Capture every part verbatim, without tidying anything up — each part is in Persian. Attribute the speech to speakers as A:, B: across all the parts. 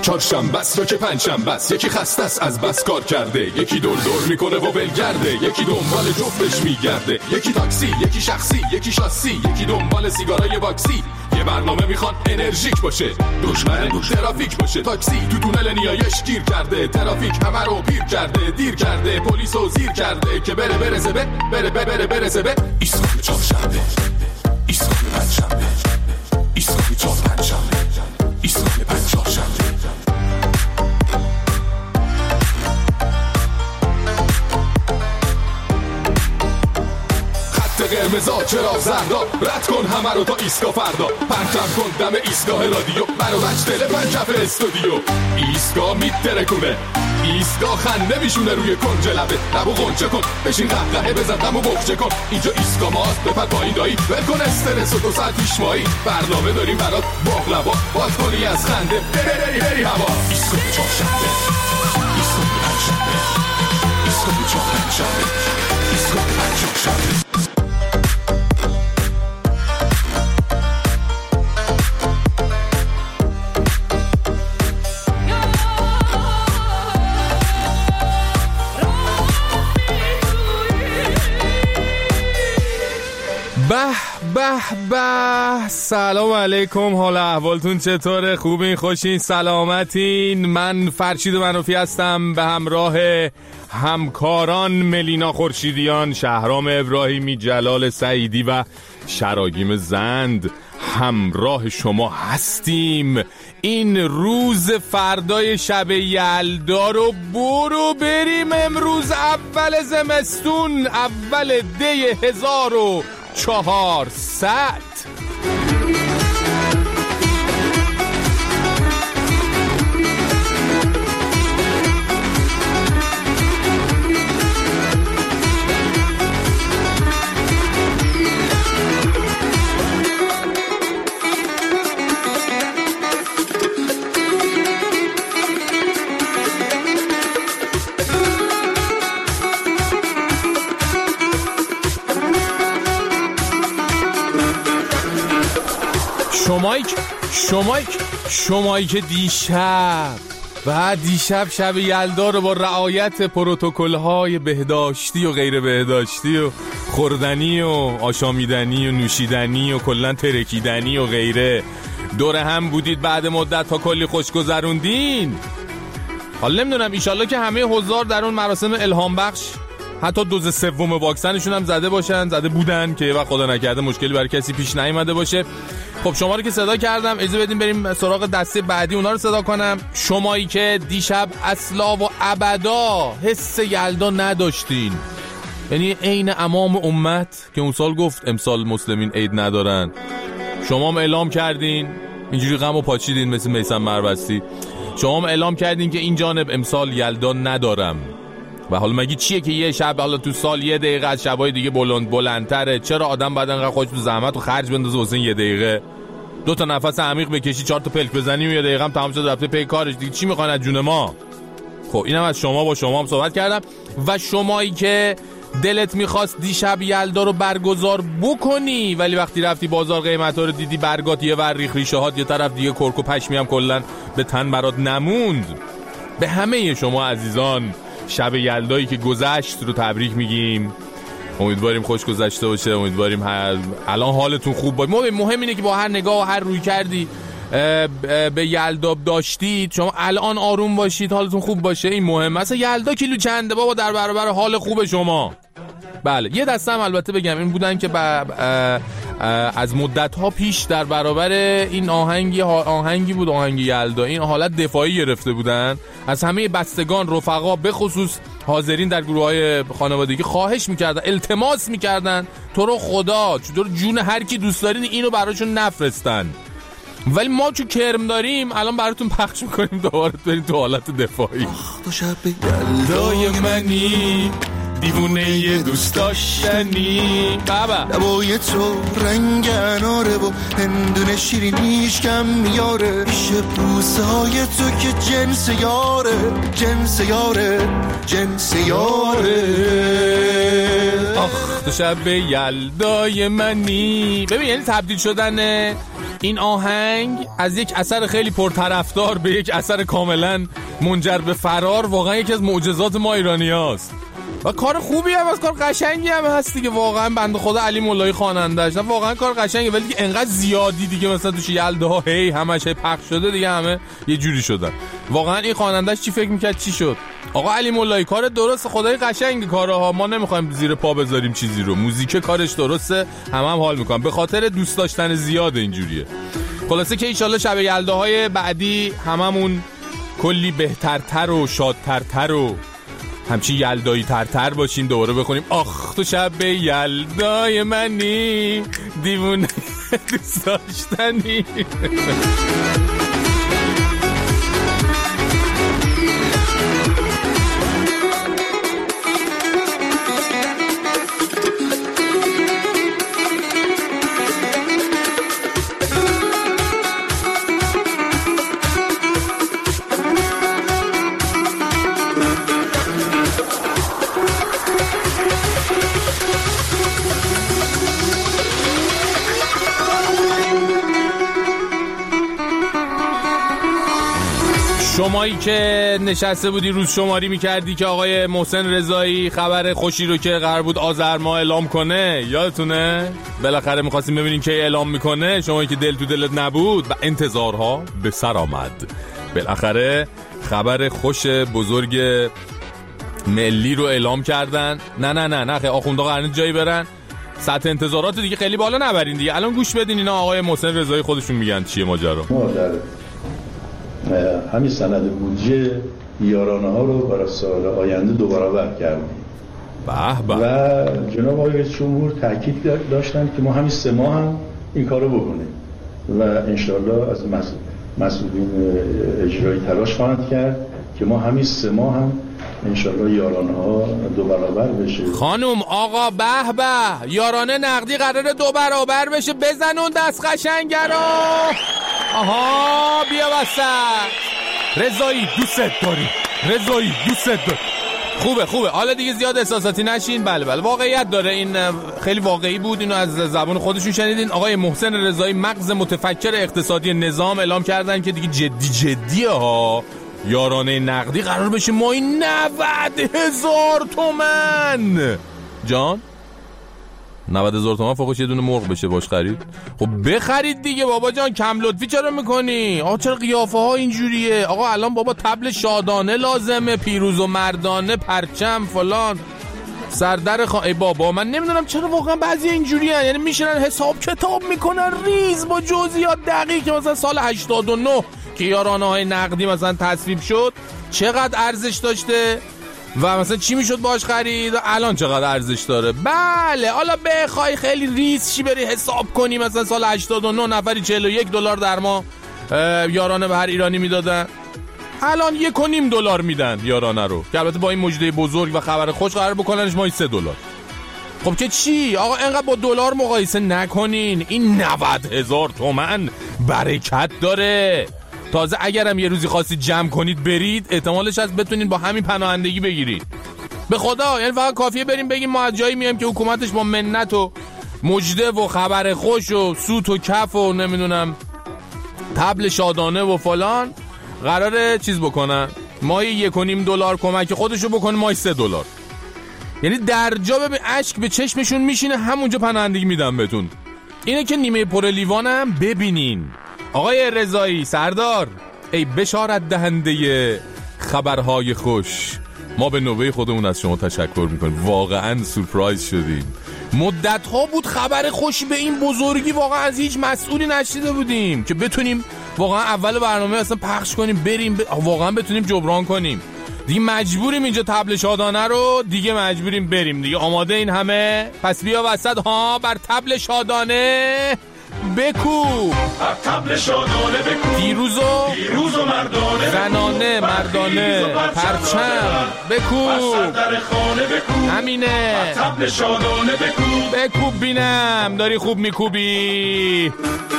A: چهارشنبه است یا که پنجشنبه است، یکی خسته است از بس کار کرده، یکی دور دور میکنه و ولگرده، یکی دنبال جفتش میگرده، یکی تاکسی، یکی شخصی، یکی شاسی، یکی دنبال سیگارای باکسی. یه برنامه میخواد انرژیک باشه، دشمن ترافیک باشه. تاکسی تو تونل نیایش گیر کرده، ترافیک همه رو پیر کرده، دیر کرده، پلیسو زیر کرده که بره برسه به بره بره بره برسه به ایستگاه چهارشنبه، ایستگاه پنجشنبه، ایستگاه چهار پنجشنبه، ایستگاه پنج چهارشنبه. قرمزا چرا زردا، رد کن همه رو تا ایستگاه فردا، پرچم کن دم ایستگاه رادیو، منو بچ دل پنجف استودیو. ایستگاه میترکونه، ایستگاه خنده میشونه روی کنج لبه، لبو غنچه کن بشین قهقهه بزن دمو بخچه کن. اینجا ایستگاه ماست بپر پایین دایی، ول کن استرس و دو ساعت پیش مایی، برنامه داریم برات باقلوا، باز کنی از خنده بری بری هوا. ایستگاه چهارشنبه، ایستگاه پنجشنبه، ایستگاه چهار پنجشنبه، ایستگاه پنج چهارشنبه.
B: به به به، سلام علیکم، حال احوالتون چطوره؟ خوبین؟ خوشین؟ سلامتین؟ من فرشید منوفی هستم به همراه همکاران ملینا خورشیدیان، شهرام ابراهیمی، جلال سعیدی و شراگیم زند همراه شما هستیم. این روز فردای شب یلدا رو برو بریم امروز اول زمستون، اول دی هزار و چهارصد. شمایی شمایی شمایی که دیشب و دیشب شب یلدا رو با رعایت پروتکل‌های بهداشتی و غیر بهداشتی و خوردنی و آشامیدنی و نوشیدنی و کلاً ترکیدنی و غیره دور هم بودید، بعد مدت تا کلی خوش گذروندین. حالا نمیدونم، ایشالله که همه حضار در اون مراسم الهام بخش حتی دوز سوم واکسنشون هم زده باشن، زده بودن که یه وقت خدا نکرده مشکلی برای کسی پیش نیامده باشه. خب شما رو که صدا کردم، اجازه بدیم بریم سراغ دسته بعدی، اونا رو صدا کنم. شمایی که دیشب اصلا و ابدا حس یلدا نداشتین، یعنی عین امام امت که اون سال گفت امسال مسلمین عید ندارن، شما هم اعلام کردین اینجوری غم و پاچیدین مثل میثم مربستی، شما هم اعلام کردین که این جانب امسال یلدا ندارم. و حالا مگه چیه که یه شب حالا تو سال یه دقیقه از شبای دیگه بلند بلندتره؟ چرا آدم باید انقدر خودش تو زحمت و خرج بندازه واسه یه دقیقه؟ دو تا نفس عمیق بکشی، چهار تا پلک بزنی و یه دقیقه هم تمام شد رفته پی کارش دیگه. چی میخوان از جون ما؟ خب اینم از شما، با شما هم صحبت کردم. و شمایی که دلت میخواست دیشب یلدا رو برگزار بکنی ولی وقتی رفتی بازار قیمتا رو دیدی، برگات یه ور ریخ ریشه هات یه طرف دیگه، کرک و پشمی هم کلا به تن برات نموند، به همه شما عزیزان شب یلدایی که گذشت رو تبریک میگیم. امیدواریم خوش گذشته باشه، امیدواریم هر... الان حالتون خوب باشه. مهم اینه که با هر نگاه و هر روی کردی به یلدا داشتید شما الان آروم باشید، حالتون خوب باشه، این مهمه. اصلا یلدا کیلو چنده بابا در برابر حال خوب شما. بله یه دسته هم البته بگم این بودن که با از مدت ها پیش در برابر این آهنگی آهنگی بود آهنگی یلدا، این حالت دفاعی گرفته بودن از همه بستگان، رفقا، به خصوص حاضرین در گروه های خانوادگی، خواهش میکردن، التماس میکردن تو رو خدا چطور جون هر کی دوست دارین اینو براشون نفرستن. ولی ما چون کرم داریم الان براتون پخش میکنیم، دوباره بریم تو حالت دفاعی.
C: تو شب یلدای منی
B: دیوونه ی دوست داشتنی. بابا
C: لبای تو رنگ اناره و هندونه شیرینیش کم میاره، پیش بوسه های تو که جنس یاره، جنس یاره، جنس یاره.
B: آخ تو شب یلدای منی. ببین یعنی تبدیل شدن این آهنگ از یک اثر خیلی پرطرفدار به یک اثر کاملا منجر به فرار واقعا یکی از معجزات ما ایرانی هاست و کار خوبی هم از کار قشنگی هم هست دیگه. واقعا بنده خدا علی مولایی خواننده‌اش واقعا کار قشنگه، ولی دیگه انقدر زیادی دیگه مثلا توش یلده ها هی همش هی پخش شده دیگه، همه یه جوری شدن. واقعا این خواننده‌اش چی فکر می‌کرد چی شد؟ آقا علی مولایی کار درست، خدای قشنگ کارها، ما نمیخوایم زیر پا بذاریم چیزی رو، موزیک کارش درسته، همه هم حال میکنن، به خاطر دوست داشتن زیاد اینجوریه. خلاصه که ان شاءالله شب یلداهای بعدی هممون کلی بهترتر و شادترتر و همچی یلدایی ترتر باشیم، دوباره بخونیم آخ تو شب یلدای منی دیوونه دوست داشتنی. شمایی که نشسته بودی روز شماری میکردی که آقای محسن رضایی خبر خوشی رو که قرار بود آذر ماه اعلام کنه، یادتونه؟ بالاخره میخواستیم ببینیم که اعلام میکنه، شمایی که دل تو دلت نبود و انتظارها به سر آمد. بالاخره خبر خوش بزرگ ملی رو اعلام کردن. نه نه نه نه آخوندا قراره جایی برن، سطح انتظارات دیگه خیلی بالا نبرین دیگه. الان گوش بدین اینا آقای محسن رضایی خودشون میگن چیه ماجرا.
D: همین سند بودجه یارانه ها رو برای سال آینده دو برابر کردیم.
B: به به.
D: و جناب آقای رئیس جمهور تاکید داشتن که ما همین سه ماه هم این کارو بکنیم و انشالله از مسئولین اجرایی تلاش خواهند کرد که ما همین سه ماه هم انشالله یارانه ها دو برابر بشه.
B: خانم آقا به به، یارانه نقدی قراره دو برابر بشه، بزن اون دست قشنگ رو. آها بیا وسط. رضایی دوست داری، رضایی دوست داری. خوبه خوبه، حالا دیگه زیاد احساساتی نشین. بله بله واقعیت داره، این خیلی واقعی بود، اینو از زبان خودشون شنیدین. آقای محسن رضایی مغز متفکر اقتصادی نظام اعلام کردن که دیگه جدی جدیه ها، یارانه نقدی قرار بشه ماهی نود هزار تومن. جان نود هزار تومن فوقش یه دونه مرغ بشه باش خرید. خب بخرید دیگه بابا جان، کم لطفی چرا میکنی؟ آقا چرا قیافه ها اینجوریه؟ آقا الان بابا تبل شادانه لازمه، پیروز و مردانه، پرچم فلان سردر خا... ای بابا من نمیدونم چرا واقعا بعضی اینجوری هن. یعنی میشنن حساب کتاب میکنن ریز با جزئیات دقیق که مثلا سال هشتاد و نه که یارانه های نقدی مثلا تصویب شد چقدر ارزش داشته و مثلا چی میشد باش خرید و الان چقدر ارزش داره. بله حالا بخوای خیلی ریز چی بری حساب کنی، مثلا سال هشتاد و نه نفری چهل و یک دلار در ما یارانه به هر ایرانی میدادن، الان یک و نیم دلار میدن یارانه رو، که البته با این مجده بزرگ و خبر خوش قرار بکننش ماهی سه دلار. خب که چی آقا اینقدر با دلار مقایسه نکنین، این نود هزار تومن برکت داره. تازه اگرم یه روزی خواستید جمع کنید برید، احتمالش هست بتونین با همین پناهندگی بگیرید. به خدا یعنی فقط کافیه بریم بگیم ما از جایی میایم که حکومتش با منت و مجده و خبر خوش و سوت و کف و نمیدونم تبل شادانه و فلان قراره چیز بکنن، ماهی یک و نیم دلار کمک خودشو بکنه، ماهی سه دلار. یعنی در جا ببین اشک به چشمشون میشینه، همونجا پناهندگی میدم بهتون. اینه که نیمه پر لیوانم ببینین. آقای رضایی سردار، ای بشارت دهنده خبرهای خوش، ما به نوبه خودمون از شما تشکر میکنیم، واقعا سورپرایز شدیم. مدت ها بود خبر خوشی به این بزرگی واقعا از هیچ مسئولی نشنیده بودیم که بتونیم واقعا اول برنامه اصلا پخش کنیم بریم ب... واقعا بتونیم جبران کنیم. دیگه مجبوریم اینجا تبل شادانه رو دیگه مجبوریم بریم دیگه. آماده این همه؟ پس بیا وسط ها بر تبل شادانه بکوب
A: طبل شادانه بکوب
B: دیروز و
A: دیروز و مردانه
B: زنانه مردانه پرچم بکوب
A: در خانه بکوب
B: همینه
A: طبل شادانه بکوب
B: بکوب بینم داری خوب میکوبی.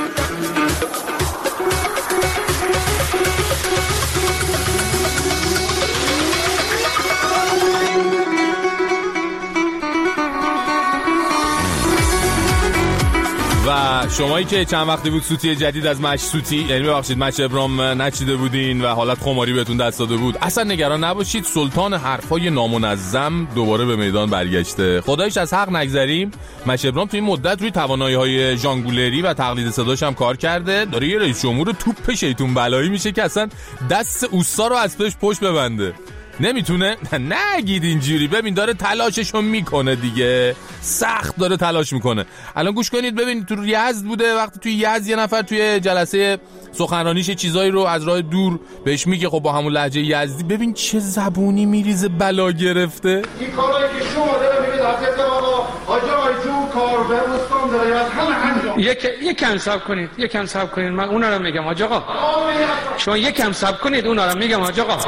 B: و شمایی که چند وقتی بود سوتی جدید از مش سوتی، یعنی ببخشید مش ابرام نچیده بودین و حالت خماری بهتون دست داده بود، اصلا نگران نباشید. سلطان حرفای نامنظم دوباره به میدان برگشته. خدایش از حق نگذریم، مش ابرام توی این مدت روی توانایی‌های ژانگولری و تقلید صداش هم کار کرده. داره یه رئیس جمهور توپ شیطون بلایی میشه که اصلا دست اوستا رو از پیش پشت ببنده. نمیتونه؟ نگید اینجوری. ببین داره تلاششو میکنه دیگه، سخت داره تلاش میکنه. الان گوش کنید ببین، تو یزد بوده، وقتی توی یزد یه نفر توی جلسه سخنرانیش چیزایی رو از راه دور بهش میگه، خب با همون لهجه یزدی، ببین چه زبونی میریزه بلا گرفته.
E: این کارایی که شما داره میبینید حضرت آقا حاج آیجو کار به استان داره از همه انجام. یک یکم صبر کنید، یکم صبر کنید، من اونا رو میگم حاج آقا. شما یکم صبر کنید، اونا رو میگم حاج آقا.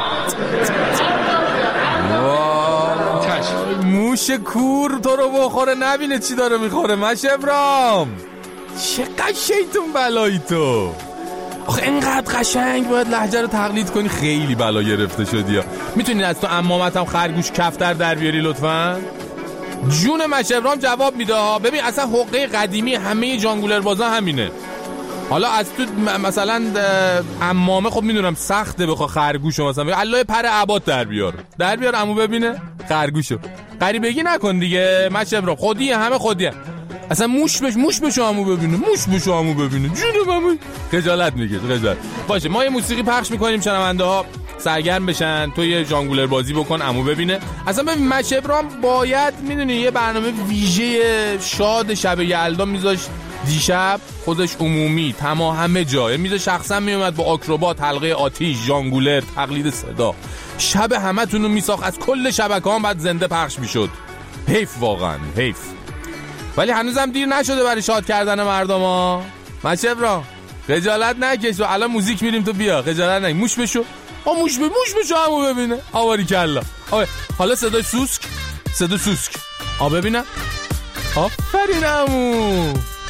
B: موش کور تو رو بخوره نبینه چی داره میخوره. مش ابرام چقدر شیطون بلایی تو. آخه اینقدر قشنگ باید لهجه رو تقلید کنی، خیلی بلا گرفته شدی. ها میتونین از تو عمامت هم خرگوش کفتر در بیاری لطفاً؟ جون مش ابرام جواب میده ها. ببین اصلا حقه قدیمی همه ژانگولر بازا همینه. حالا از تو مثلا عمامه خب میدونم سخته بخوا خرگوشو مثلا بگه الله پر عباد در بیار در بیار عمو ببینه خرگوشو. غریبگی نکن دیگه مش ابرام، خودیه همه خودیه. اصلا موش بش موش بشو عمو ببینه، موش بشو عمو ببینه. جون عمو خجالت میگه خجالت. باشه ما یه موسیقی پخش میکنیم شنونده ها سرگرم بشن، تو یه ژانگولر بازی بکن عمو ببینه. اصلا ببین مش ابرام باید میدونی یه برنامه ویژه شاد شب یلدا میذاشت دیشب، خودش عمومی تمام همه جا میذاشت، شخصا میومد با آکروبات، حلقه آتیش، ژانگولر، تقلید صدا، شب همه تونو میساخت، از کل شبکه هم بعد زنده پخش میشد. حیف واقعا حیف. ولی هنوزم دیر نشده برای شاد کردن مردم ها. مش ابرام خجالت نکش، الان موزیک میریم تو بیا، خجالت نکش. موش بشو آ موش به موش بشو همو ببینه. آواری کلا. حالا صدای سوسک، صدا سوسک آ ببینم. آفرین عمو.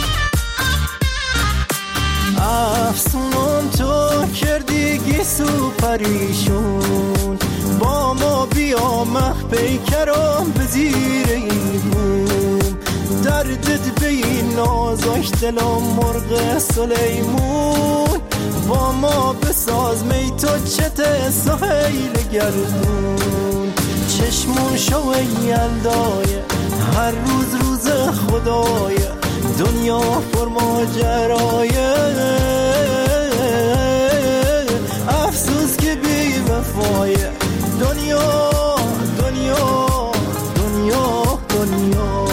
C: افسون تو کردی گیسو پریشون، با ما بیا مخ پیکرام بزیر این بوم، دردت به این نازاش دلم مرغ سلیمون، با ما بساز می تو چت سهیل گردون، چشمون شو یلدای هر روز روز خدای، دنیا پر ماجرایه، افسوس که بی وفایه، دنیا دنیا دنیا دنیا.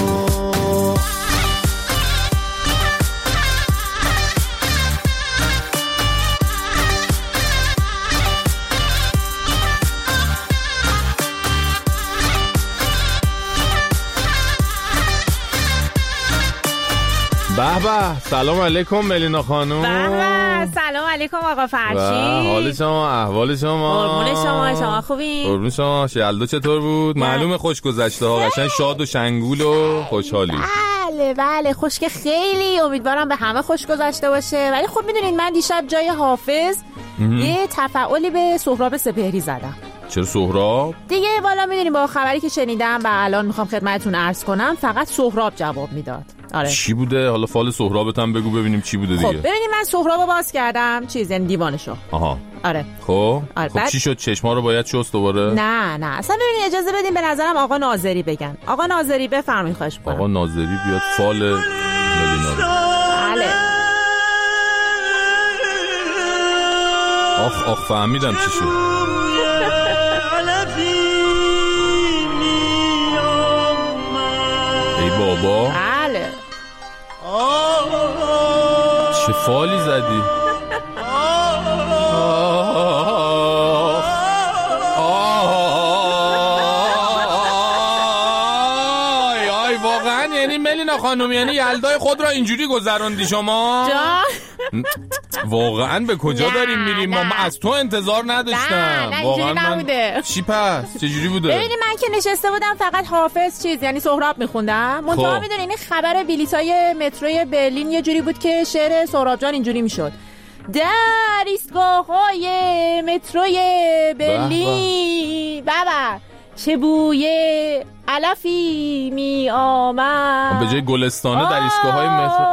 B: به به، سلام علیکم ملینا خانم.
F: به به، سلام علیکم آقا فرشید.
B: حال شما، احوال شما؟
F: قربون شما، شما خوبین؟
B: قربون شما. یلدا چطور بود؟ معلومه خوش گذشته ها، قشنگ شاد و شنگول و خوشحالی.
F: بله بله، خوش که خیلی، امیدوارم به همه خوش گذشته باشه. ولی خب میدونید من دیشب جای حافظ یه تفاعلی به سهراب سپهری زدم.
B: چرا سهراب؟
F: دیگه والا میدونیم با خبری که شنیدم و الان میخوام خدمتتون عرض کنم، فقط سهراب جواب میداد. آره.
B: چی بوده؟ حالا فال سهرابت هم بگو ببینیم چی بوده دیگه.
F: خب ببینید من سهرابو باز کردم، چیز یعنی دیوانشو.
B: آها.
F: آره.
B: خب
F: آره.
B: خب بعد... چی شد؟ چشما رو باید شست دوباره؟
F: نه نه، اصلا ببینید اجازه بدین به نظرم آقا ناظری بگن. آقا ناظری بفرمایید خواهش می‌کنم.
B: آقا ناظری بیاد فال ملینا رو.
F: بله.
B: آخ آخ فهمیدم چی شد. ای بابا.
F: بله.
B: چه فالی زدی؟ خانم یعنی یلدای خود را اینجوری گذروندی شما؟
F: جان
B: واقعا به کجا
F: نه،
B: داریم میریم؟ ما
F: نه.
B: از تو انتظار نداشتم.
F: نه نه اینجوری نبوده.
B: چی پس؟ چجوری بوده؟
F: ببینید من که نشسته بودم فقط حافظ چیز یعنی سهراب میخوندم. منتها
B: خب.
F: میدونین این خبر بلیطای متروی برلین یه جوری بود که شعر سهراب جان اینجوری میشد: در ایستگاه‌های متروی برلین بابا چه بوی علفی می آمد.
B: به جای گلستانه در ایستگاه‌های مترو.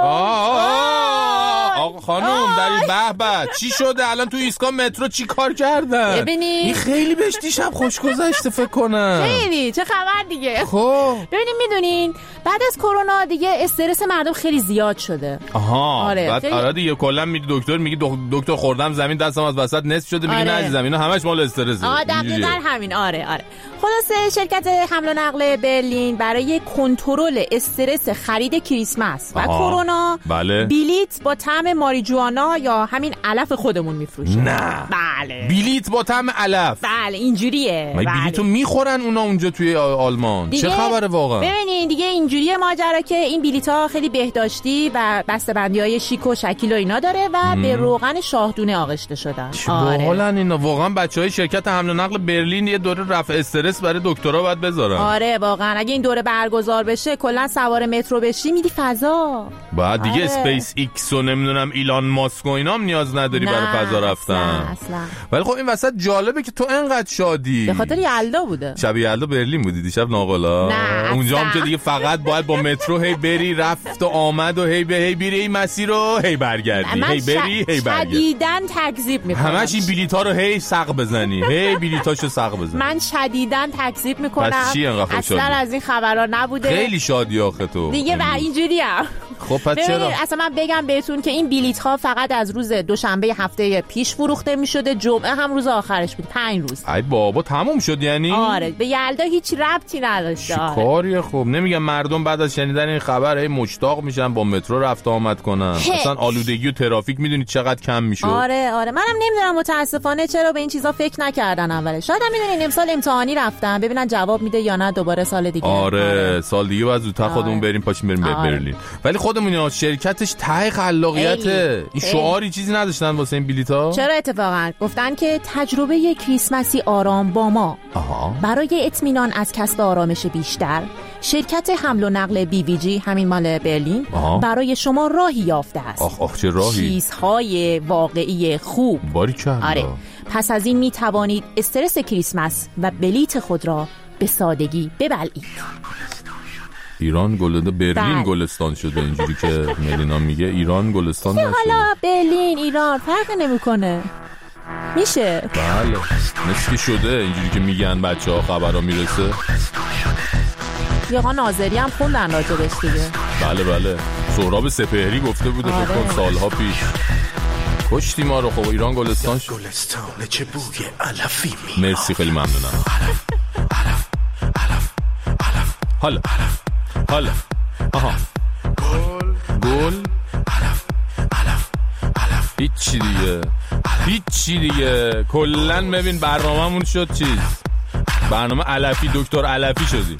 B: آقا خانم در این به به چی شده الان تو ایستگاه مترو چی کار کردن؟
F: ببینید
B: این خیلی بهش دیشب خوش گذشته فکر کنم.
F: خیلی چه خبر دیگه.
B: خب
F: ببینید میدونین بعد از کرونا دیگه استرس مردم خیلی زیاد شده.
B: آها
F: آره
B: بعد
F: خیلی...
B: آره دیگه کلا میگه دکتر میگه دکتر خوردم زمین دستم از وسط نصف شده میگه
F: آره.
B: نه عزیزم اینا همش مال استرسه.
F: آه دقیقاً همین. آره آره خلاصه شرکت حمل و نقل برلین برای کنترل استرس خرید کریسمس و کرونا
B: بله.
F: بلیت با طعم ماریجوانا یا همین علف خودمون میفروشه.
B: نه
F: بله
B: بلیت با طعم علف.
F: بله اینجوریه.
B: بله. بلیتو میخورن اونا اونجا توی آلمان. چه خبره واقعا؟
F: ببینین دیگه اینجوریه ماجرا که این بلیت‌ها خیلی بهداشتی و بسته‌بندی‌های شیک و شکیل و اینا داره و م. به روغن شاهدونه آغشته شدن.
B: آره باحالن اینا واقعا. بچهای شرکت حمل و نقل برلین یه دوره رفع استرس برای دکترا باید بذارن.
F: آره واقعا اگه این دوره برگزار بشه کلا سوار مترو بشی میدی فضا.
B: بعد دیگه
F: آره.
B: اسپیس ایکس و نمیدونم ایلان ماسک و اینا هم نیاز نداری
F: نه،
B: برای فضا رفتن.
F: اصلا.
B: ولی خب این وسط جالبه که تو انقدر شادی.
F: به خاطر یلدا بوده.
B: شب یلدا برلین بودی دیشب ناقلا؟
F: نه
B: اونجا هم که دیگه فقط باید با مترو هی بری رفت و آمد و هی به هی بری این مسیر رو هی برگردی هی بری هی برگردی.
F: شدیداً تکذیب میکنم.
B: همش این بلیطا رو هی سق بزنی هی بلیطاشو سق بزنی.
F: من شدیداً تکذیب میکنم.
B: پس چی انقدر خوشحالی؟
F: اصلا از این خبرها نبوده.
B: خیلی شادی آخه تو.
F: دیگه و اینجوریه.
B: خب پس چرا؟
F: اصلا من بگم بهتون که این بلیط ها فقط از روز دوشنبه هفته پیش فروخته میشده. جمعه هم روز آخرش بود. پنج روز.
B: ای بابا تموم شد یعنی؟
F: آره به یلدا هیچ ربطی نداشته.
B: چی کاریه؟ خب نمیگم مردم بعد از شنیدن این خبر هی مشتاق میشن با مترو رفت آمد کنن. اصلا آلودگی و ترافیک میدونید چقدر کم میشه.
F: آره آره منم نمیدونم متاسفانه چرا به این چیزا فکر نکردن اولش. شاید هم میدونین امسال امتحانی رفتن ببینن جواب میده یا نه دوباره سال دیگه.
B: آره, آره. سال دیگه باید زودتر خودمون آره. بریم پاشیم بریم آره. برلین. ولی خودمون شرکتش ته خلاقیته. این شعاری چیزی نداشتن واسه این بلیطا؟
F: چرا اتفاقا گفتن که تجربه کریسمسی آرام با ما. آها. برای اطمینان از کسب آرامش بیشتر شرکت حمل و نقل بی وی جی همین مال برلین آها. برای شما راهی یافته است.
B: آخ آخ چه راهی؟
F: چیزهای واقعی خوب.
B: باریکلا.
F: آره. پس از این می توانید استرس کریسمس و بلیط خود را به سادگی ببلعید.
B: ایران گلده برلین گلستان شده اینجوری که ملینا میگه. ایران گلستان نشده.
F: حالا برلین ایران فرق نمیکنه. میشه.
B: بله مثل شده اینجوری که میگن بچه‌ها خبرها میرسه.
F: یه آقا ناظری هم خوندن راجبش دیگه.
B: بله بله سهراب سپهری گفته بوده فکر کنم سالها پیش. کشتی ما رو. خب ایران گلستان شد.
C: گلستان چه بوی علفی می.
B: مرسی خیلی ممنونم. حالا حالا آها گل هیچی دیگه هیچی دیگه کلن ببین برنامه‌مون شد چیز برنامه علفی دکتر علفی شدی.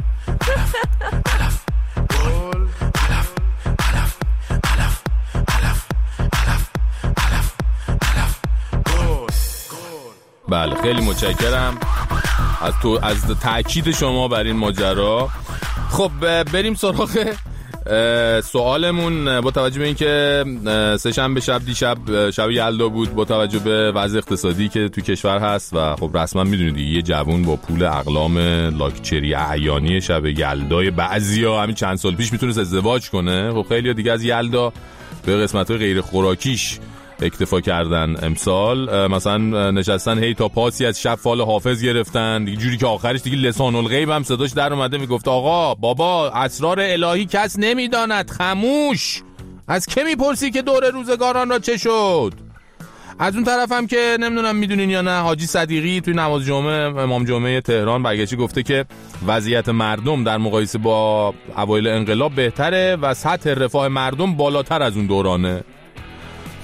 B: بله خیلی متشکرم از تو از تاکید شما بر این ماجرا. خب بریم سراغ سوالمون. با توجه به اینکه سه شنبه شب دیشب شب یلدا بود با توجه به وضع اقتصادی که تو کشور هست و خب رسما میدونید یه جوون با پول اقلام لاکچری احیانی شب یلدای بعضیا همین چند سال پیش میتونست ازدواج کنه. خب خیلی دیگه از یلدا به قسمت‌های غیر خوراکیش اکتفا کردن امسال. مثلا نشستن هی تا پاسی از شب فال حافظ گرفتن دیگه جوری که آخرش دیگه لسان الغیب هم صداش در اومده میگفت آقا بابا اسرار الهی کس نمیداند خموش. از که میپرسی که دور روزگاران را چه شد؟ از اون طرف هم که نمیدونم میدونین یا نه حاجی صدیقی توی نماز جمعه امام جمعه تهران برگشتی گفته که وضعیت مردم در مقایسه با اوایل انقلاب بهتره و سطح رفاه مردم بالاتر از اون دورانه. خب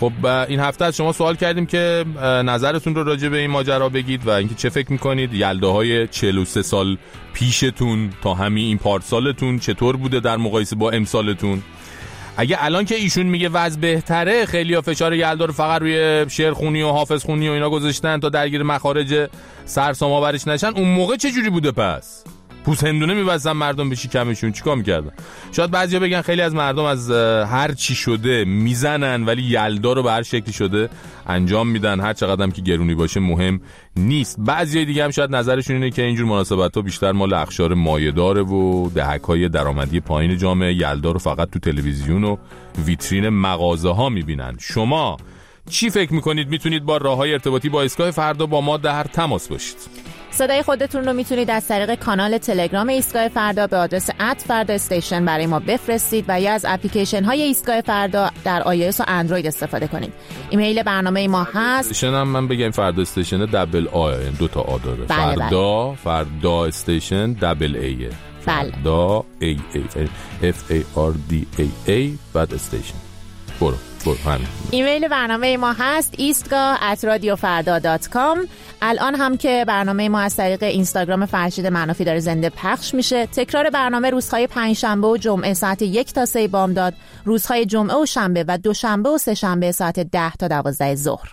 B: خب این هفته از شما سوال کردیم که نظرتون رو راجع به این ماجرا بگید و اینکه چه فکر میکنید یلداهای چهل و سه سال پیشتون تا همین این پارسالتون چطور بوده در مقایسه با امسالتون. اگه الان که ایشون میگه وضع بهتره، خیلی‌ها فشار یلدا رو فقط روی شعرخونی و حافظخونی و اینا گذاشتن تا درگیر مخارج سرسام آورش نشن، اون موقع چه جوری بوده؟ پس پوست هندونه می‌بستن مردم به شکمشون، چیکار می‌کردن؟ شاید بعضیا بگن خیلی از مردم از هر چی شده میزنن ولی یلدا رو به هر شکلی شده انجام میدن، هر چقدر هم که گرونی باشه مهم نیست. بعضیا دیگه هم شاید نظرشون اینه که اینجور مناسبت‌ها بیشتر مال اقشار مایه‌داره و دهک‌های درآمدی پایین جامعه، یلدا رو فقط تو تلویزیون و ویترین مغازه‌ها می‌بینن. شما چی فکر می‌کنید؟ میتونید با راه‌های ارتباطی با ایستگاه فردا با ما در تماس باشید.
F: صدای خودتون رو میتونید از طریق کانال تلگرام ایستگاه فردا به آدرس ات فردا استیشن برای ما بفرستید و یا از اپلیکیشن های ایستگاه فردا در آی او اس و اندروید استفاده کنید. ایمیل برنامه ما هست
B: استیشن هم من بگم فردا استیشن دبل آ، دو تا آ داره.
F: بله
B: فردا
F: بله.
B: فردا استیشن دبل ای
F: بله.
B: فردا ای ای اف ای آر دی ای ای بعد استیشن. برو برو همین.
F: ایمیل برنامه ما هست ایستگاه ات رادیو فردا دات کام. الان هم که برنامه ما از طریق اینستاگرام فرشید منافی داره زنده پخش میشه. تکرار برنامه روزهای پنجشنبه و جمعه ساعت یک تا سه بامداد، روزهای جمعه و شنبه و دوشنبه و سه شنبه ساعت ده تا دوازده ظهر.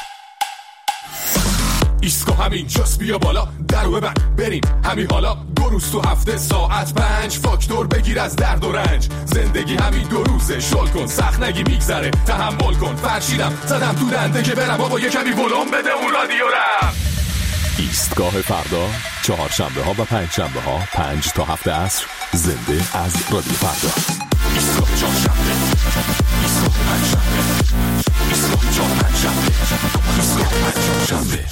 A: ایستگاه همین جاست، بیا بالا درو ببند بریم همین حالا. دو روز تو هفته ساعت پنج، فاکتور بگیر از درد و رنج. زندگی همین دو روزه، شل کن سخت نگی میگذره، تحمل کن. فرشیدم زدم تو دنده که برم بابا یه کمی ولوم بده اون رادیو رم.
G: ایستگاه فردا چهارشنبه ها و پنج شنبه ها پنج تا هفت عصر زنده از رادیو فردا.
A: ایستگاه چهارشنبه، ایستگاه پنجشنبه، ایستگاه چهار پنجشنبه، ایستگاه پنجشنبه.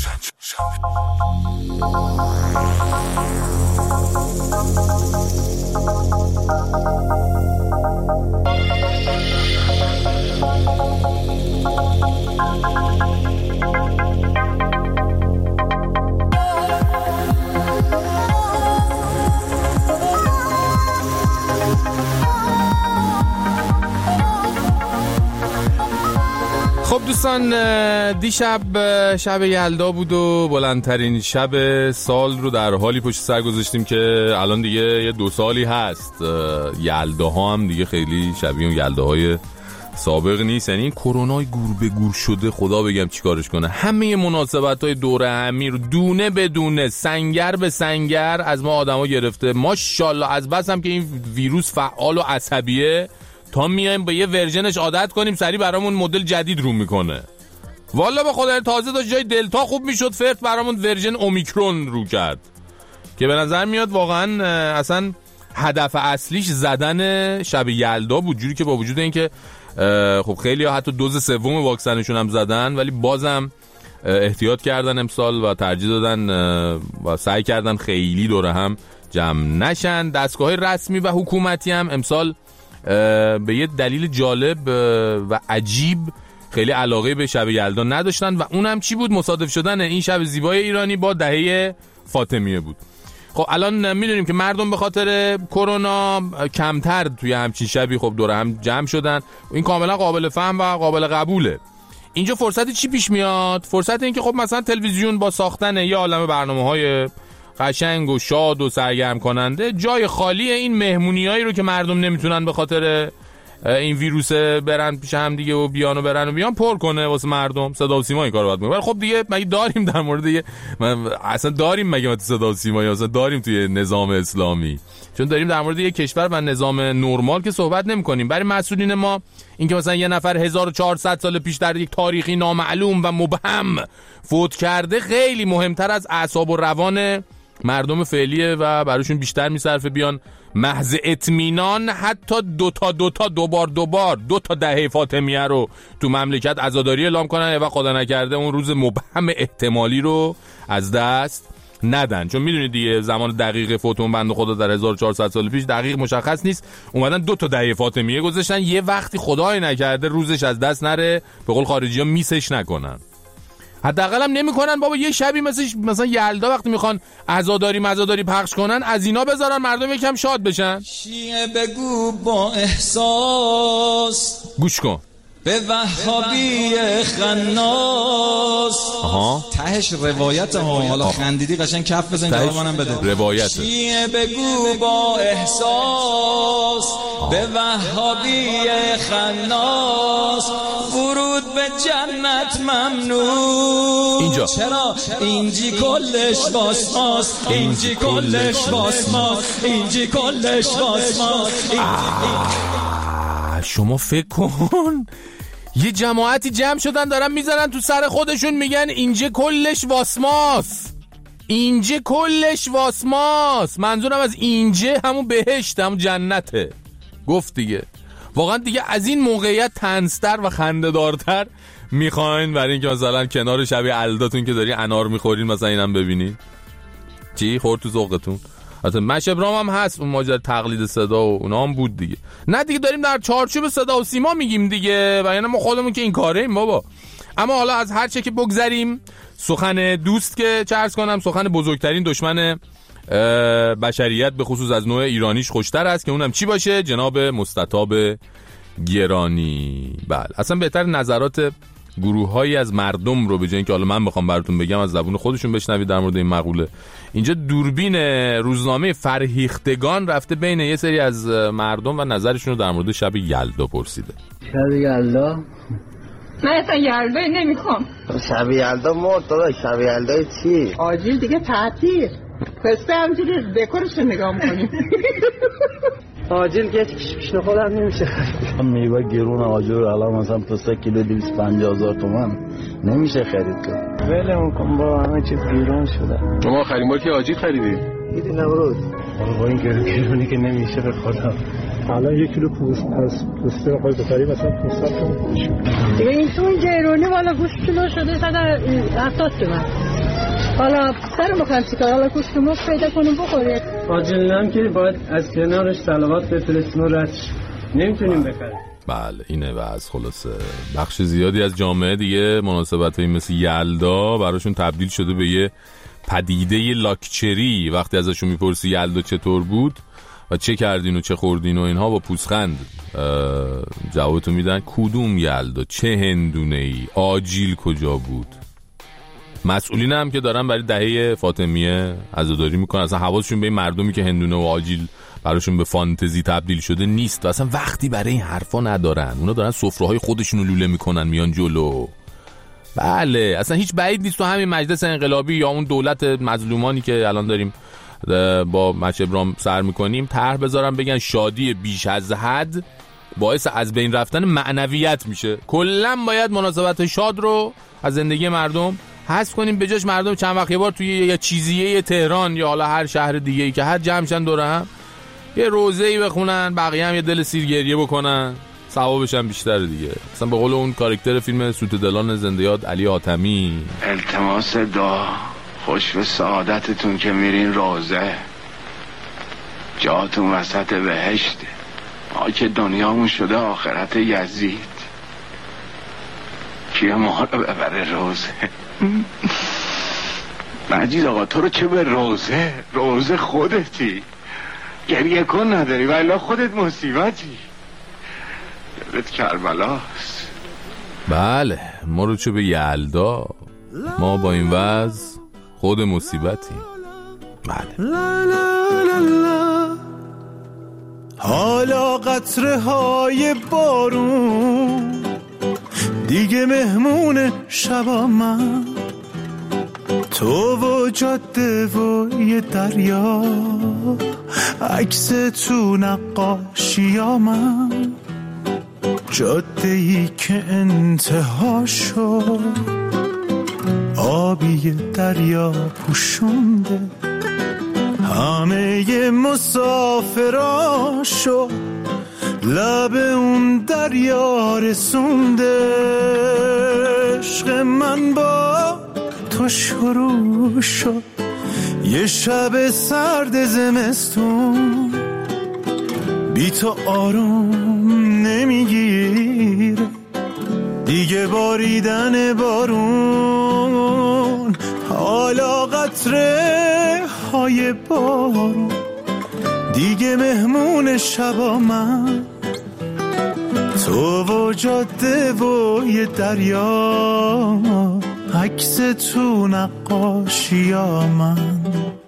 B: خب دوستان، دیشب شب یلدا بود و بلندترین شب سال رو در حالی پشت سر گذاشتیم که الان دیگه یه دو سالی هست. یلداها هم دیگه خیلی شبیه اون یلداهای سابق نیست. یعنی این کرونای گور به گور شده، خدا بگم چیکارش کنه. همه مناسبت‌های دوره همی رو دونه به دونه، سنگر به سنگر از ما آدما گرفته. ماشاءالله، از بس هم که این ویروس فعال و عصبیه، تا میایم به یه ورژنش عادت کنیم سری برامون مدل جدید رو میکنه. والا به خدا تازه داشت جای دلتا خوب میشد، فرد برامون ورژن اومیکرون رو کرد که به نظر میاد واقعا اصلا هدف اصلیش زدن شب یلدا بود. جوری که با وجود اینکه خب خیلی ها حتی دوز سوم واکسنشون هم زدن ولی بازم احتیاط کردن امسال و ترجیح دادن و سعی کردن خیلی دوره هم جمع نشن. دستگاه رسمی و حکومتی هم امسال به یه دلیل جالب و عجیب خیلی علاقه به شب یلدا نداشتن و اونم چی بود؟ مصادف شدن این شب زیبای ایرانی با دهه فاطمیه بود. خب الان میدونیم که مردم به خاطر کرونا کمتر توی همچین شبی خب دوره هم جمع شدن. این کاملا قابل فهم و قابل قبوله. اینجا فرصت چی پیش میاد؟ فرصت این که خب مثلا تلویزیون با ساختن یه عالمه برنامه‌های قشنگ و شاد و سرگرم کننده جای خالی این مهمونیایی رو که مردم نمیتونن به خاطر این ویروس برن پیش هم دیگه و بیان و برن و بیان پر کنه واسه مردم. صدا و سیما این کارو باید میکنه. خب دیگه مگه داریم در مورد دیگه اصلا داریم مگه صدا و سیما یا اصلا داریم توی نظام اسلامی؟ چون داریم در مورد یک کشور و نظام نرمال که صحبت نمی‌کنیم. برای مسئولین ما اینکه مثلا یه نفر هزار و چهارصد سال پیش در یک تاریخی نامعلوم و مبهم فوت کرده خیلی مهمتر از اعصاب و روان مردم فعلیه و براشون بیشتر میصرفه بیان محض اطمینان حتی دو تا دو تا دوبار دوبار دو تا دهه فاطمیه رو تو مملکت عزاداری اعلام کنن و خدا نکرده اون روز مبهم احتمالی رو از دست ندن. چون میدونید دیگه زمان دقیق فوت اون بنده خدا در هزار و چهارصد سال پیش دقیق مشخص نیست. اومدن دو تا دهه فاطمیه گذاشتن یه وقتی خدای نکرده روزش از دست نره، به قول خارجی‌ها میسش نکنن. حداقل هم نمی‌کنن بابا یه شبی مثلا مثلا یلدا وقتی میخوان عزاداری مزاداری پخش کنن از اینا بذارن مردم یکم شاد بشن.
H: شیعه بگو با احساس
B: گوش کن
H: به وهابی خناس.
B: آها
H: تهش روایت ها، حالا خندیدی قشنگ کف بزن جواب منم بده.
B: روایت
H: چیه بگو با احساس. آه. به وهابی خناس ورود به جنت ممنوع.
B: اینجا
H: چرا اینجی کلش واسماس، اینجی کلش واسماس، اینجی کلش واسماس.
B: شما فکر کن یه جماعتی جمع شدن دارن میزنن تو سر خودشون میگن اینجا کلش واسماس، اینجا کلش واسماس. منظورم از اینجا همون بهشت، همون جنته. گفت دیگه واقعا دیگه از این موقعیت طنزتر و خنده‌دارتر میخواین برای اینکه مثلا کنار شبیه الداتون که داری انار میخورین مثلا اینم ببینین؟ چی خورد تو ذوقتون؟ حتی مشبرام هم هست، اون ماجرا تقلید صدا و اونا هم بود دیگه. نه دیگه داریم در چارچوب صدا و سیما میگیم دیگه، و یعنی ما خودمون که این کاره ایم بابا. اما حالا از هر چه که بگذریم، سخن دوست که چه عرض کنم، سخن بزرگترین دشمن بشریت به خصوص از نوع ایرانیش خوشتر است که اونم چی باشه؟ جناب مستطاب گرانی. بله اصلا بهتر نظرات گروه‌هایی از مردم رو به جای اینکه حالا من بخوام براتون بگم از زبون خودشون بشنوید در مورد این مقوله. اینجا دوربین روزنامه فرهیختگان رفته بین یه سری از مردم و نظرشون رو در مورد شب یلدا پرسیده.
I: شب یلدا؟
J: من اصلا یلدا نمیخوام.
I: شب یلدا مرد داداش. شب یلدا چی؟
J: آجیل دیگه تعطیل. پسته همجوری دکورش رو نگاه میکنیم.
I: آجیل که پیش خودم نمیشه. میوه گرون آجور الان مثلا پسته کیلو دویست و پنجاه هزار تومان نمیشه خرید که. ولمون کن با همه چیز گرون شده.
A: شما آخرین بار که آجیل خریدی؟
I: دیدی نوروز.
K: با این گرون گرونی که نمیشه به خدا. الان یک کیلو پوست از پوسته رو خواهی بخری مثلا پوسته تو
J: دیگه این تو این گرونی والا گوشت کیلو شده صد هفتاد تومن. حالا سر مخم چیکار؟ حالا گوشت مفت پیدا کنیم بخورید.
K: آجیل هم که باید از کنارش صلوات بفرستیم و رد نمیتونیم بخریم.
B: بله اینه و از خلاصه بخش زیادی از جامعه دیگه مناسبتایی مثل یلدا براشون تبدیل شده به یه پدیده لاکچری. وقتی ازشون میپرسی یلدا چطور بود و چه کردین و چه خوردین و اینها، با پوزخند جوابتو میدن. کدوم یلدا؟ چه هندونه‌ای؟ آجیل کجا بود؟ مسئولین هم که دارن برای دهه فاطمیه عزاداری میکنن اصلا حواسشون به این مردمی که هندونه و آجیل براشون به فانتزی تبدیل شده نیست و اصلا وقتی برای این حرفا ندارن. اونا دارن سفره‌های خودشونو لوله میکنن میان جلو. بله اصلا هیچ بعید نیست تو همین مجلس انقلابی یا اون دولت مظلومانی که الان داریم با مشبرام سر میکنیم طرح بذارن بگن شادی بیش از حد باعث از بین رفتن معنویت میشه. کلا باید مناسبت شاد رو از زندگی مردم حذف کنیم، به جاش مردم چند وقت یه بار توی یه چیزیه تهران یا حالا هر شهر دیگه‌ای که هر جمعشن دوره هم یه روزه‌ای بخونن، بقیه هم یه دل سیر گریه بکنن، ثوابش هم بیشتر دیگه. مثلا به قول اون کاراکتر فیلم سوت دلان زنده یاد علی حاتمی،
L: التماس دعا خوش به سعادتتون که میرین روزه، جاتون وسط بهشته، ما که دنیامون شده آخرت یزید، کیه ما رو ببره روزه؟ مجید آقا تو رو چه به روزه؟ روزه خودتی، گریه کن نداری ولی خودت مصیبتی، دلت کربلاست.
B: بله ما رو چه به یلدا، ما با این وضع خود مصیبتی. بله
C: حالا قطره های بارون دیگه مهمون شبا من، تو و جاده و یه دریا، عکس تو نقاشی من، جاده ای که انتها شد آبی دریا پوشونده، همه مسافراشو لب اون دریا رسونده، عشق من با تو شروع شد یه شب سرد زمستون، بی تو آروم نمیگیره دیگه باریدن بارون، حالا قطره های بارون دیگه مهمون شبا من، تو و جاده و یه دریا، عکس تو نقاشی ها من.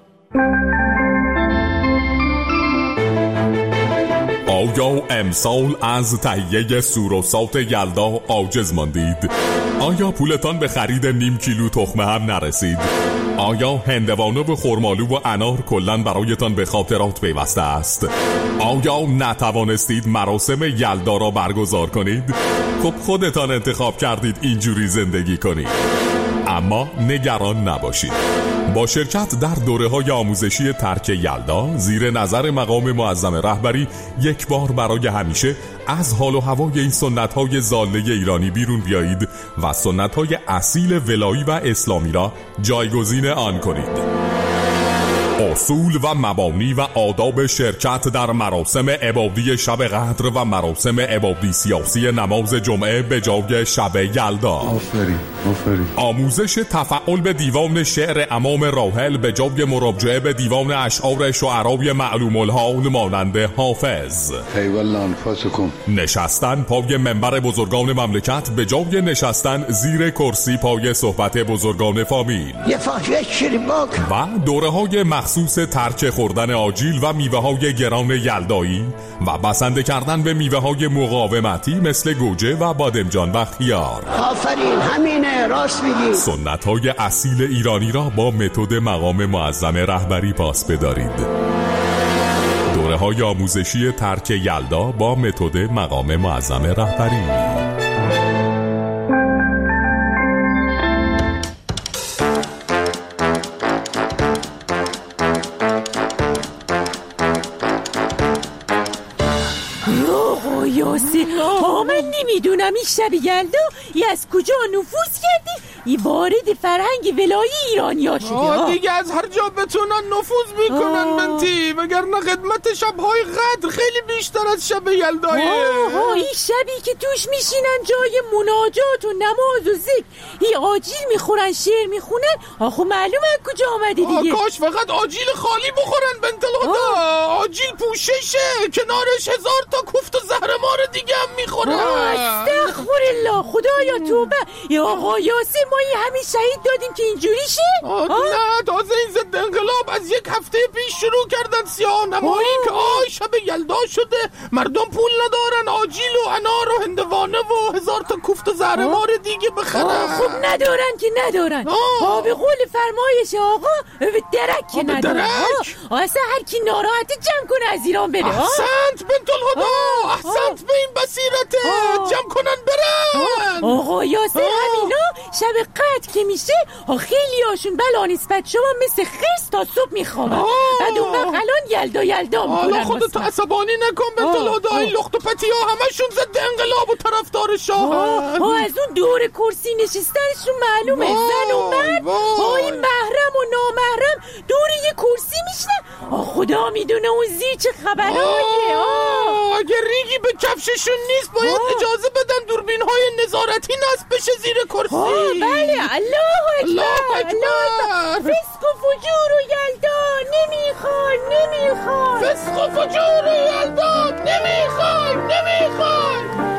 G: آیا امسال از تهیه سوروسات یلدا عاجز ماندید؟ آیا پولتان به خرید نیم کیلو تخمه هم نرسید؟ آیا هندوانه و خرمالو و انار کلن برایتان به خاطرات پیوسته است؟ آیا نتوانستید مراسم یلدا را برگزار کنید؟ خب خودتان انتخاب کردید اینجوری زندگی کنید. اما نگران نباشید. با شرکت در دوره‌های آموزشی ترک یلدا زیر نظر مقام معظم رهبری یک بار برای همیشه از حال و هوای این سنت‌های ضاله ایرانی بیرون بیایید و سنت‌های اصیل ولایی و اسلامی را جایگزین آن کنید. اصول و مبانی و آداب شرکت در مراسم عبادی شب قدر و مراسم عبادی سیاسی نماز جمعه به جای شب یلدا.
L: آفرین آفرین.
G: آموزش تفعال به دیوان شعر امام راحل به جای مراجعه به دیوان اشعار شعرای معلوم الحال مانند حافظ.
L: حیوال انفاسکم.
G: نشستن پای منبر بزرگان مملکت به جای نشستن زیر کرسی پای صحبت بزرگان فامیل.
M: یه فاجعه شیرین باک.
G: و دوره‌های مخصوص ترک خوردن آجیل و میوه‌های گران یلدایی و بسنده کردن به میوه‌های مقاومتی مثل گوجه و بادمجان و خیار.
M: آفرین، همینه، راست میگی.
G: سنت‌های اصیل ایرانی را با متد مقام معظم رهبری پاس بدارید. دوره‌های آموزشی ترک یلدا با متد مقام معظم رهبری.
N: آه من نمیدونم این شب یلدا ای از کجا نفوذ کردی ای وارد فرهنگ ولایی ایرانی ها شده.
B: آه دیگه از هر جا بتونن نفوذ میکنن منتی، وگرنه خدمت شبهای قدر خیلی بیشتر از شب یلدایه.
N: آه این شبی که توش میشینن جای مناجات و نماز و ذکر ای آجیل میخورن شعر میخونن. آخو معلومه کجا آمده دیگه.
B: کاش فقط آجیل خالی بخورن بنت الهدا. آجیل پوششه، کنارش هزار تا کوفت و زهرمار دیگه هم میخورن.
N: استغفرالله، خدایا توبه. یا آقا یاسین ما یه همین شهید دادیم که اینجوری شه؟
B: نه تازه این ضد انقلاب از یک هفته پیش شروع کردن سیاه نمایی که آی شب یلدا شده، مردم پول ندارن آجیل و انار و هندوانه و هزار تا کوفت و زهرمار دیگه بخرن.
N: خب ندارن که ندارن. آه به قول فرمایش آقا به درک که ندارن. اصلا هر کی ناراحت جمع کنه از ایران بره.
B: احسنت بنت الهدا، احسنت به این بصیرته. جمع کنن برن.
N: آقا یاسر همینا شب قدر که میشه خیلی هاشون بلا نسبت شما مثل خرس تا صبح میخوابن، بعد اون وقت الان یلدا یلدا میکنن.
B: حالا خودتو عصبانی نکن بنت الهدا، این لخت و پتی ها همشون ضد انقلاب و طرفدار شاه.
N: از اون دور کرسی نشستنشون معلومه زن و مرد این محرم و نامحرم دور یه کرسی میشنن. خدا میدونه اون زی چه خبرهایه.
B: اگه ریگی به کفششون نیست باید آه. اجازه بدن دوربین های نظارتی نصب بشه زیر کرسی.
N: بله الله اکبر الله اکبر. فسق و فجور و یلدا نمیخوان نمیخوان.
B: فسق و فجور و یلدا نمیخوان نمیخوان.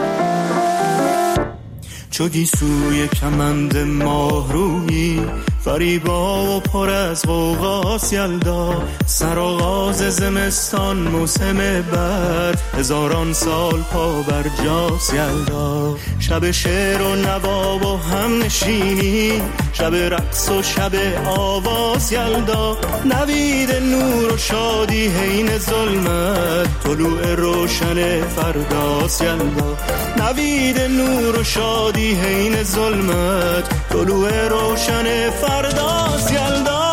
C: چو گیسوی کمند ماه رویی فریبا و پر از غوغاست یلدا. سرآغاز زمستان موسم برد، هزاران سال پا بر جاست یلدا. شب شعر و نوا و هم نشینی، شب رقص و شب آواز یلدا. نوید نور و شادی حین ظلمت، طلوع روشن فرداست یلدا. نوید نور و شادی حین ظلمت، طلوع روشن فرداست یلدا.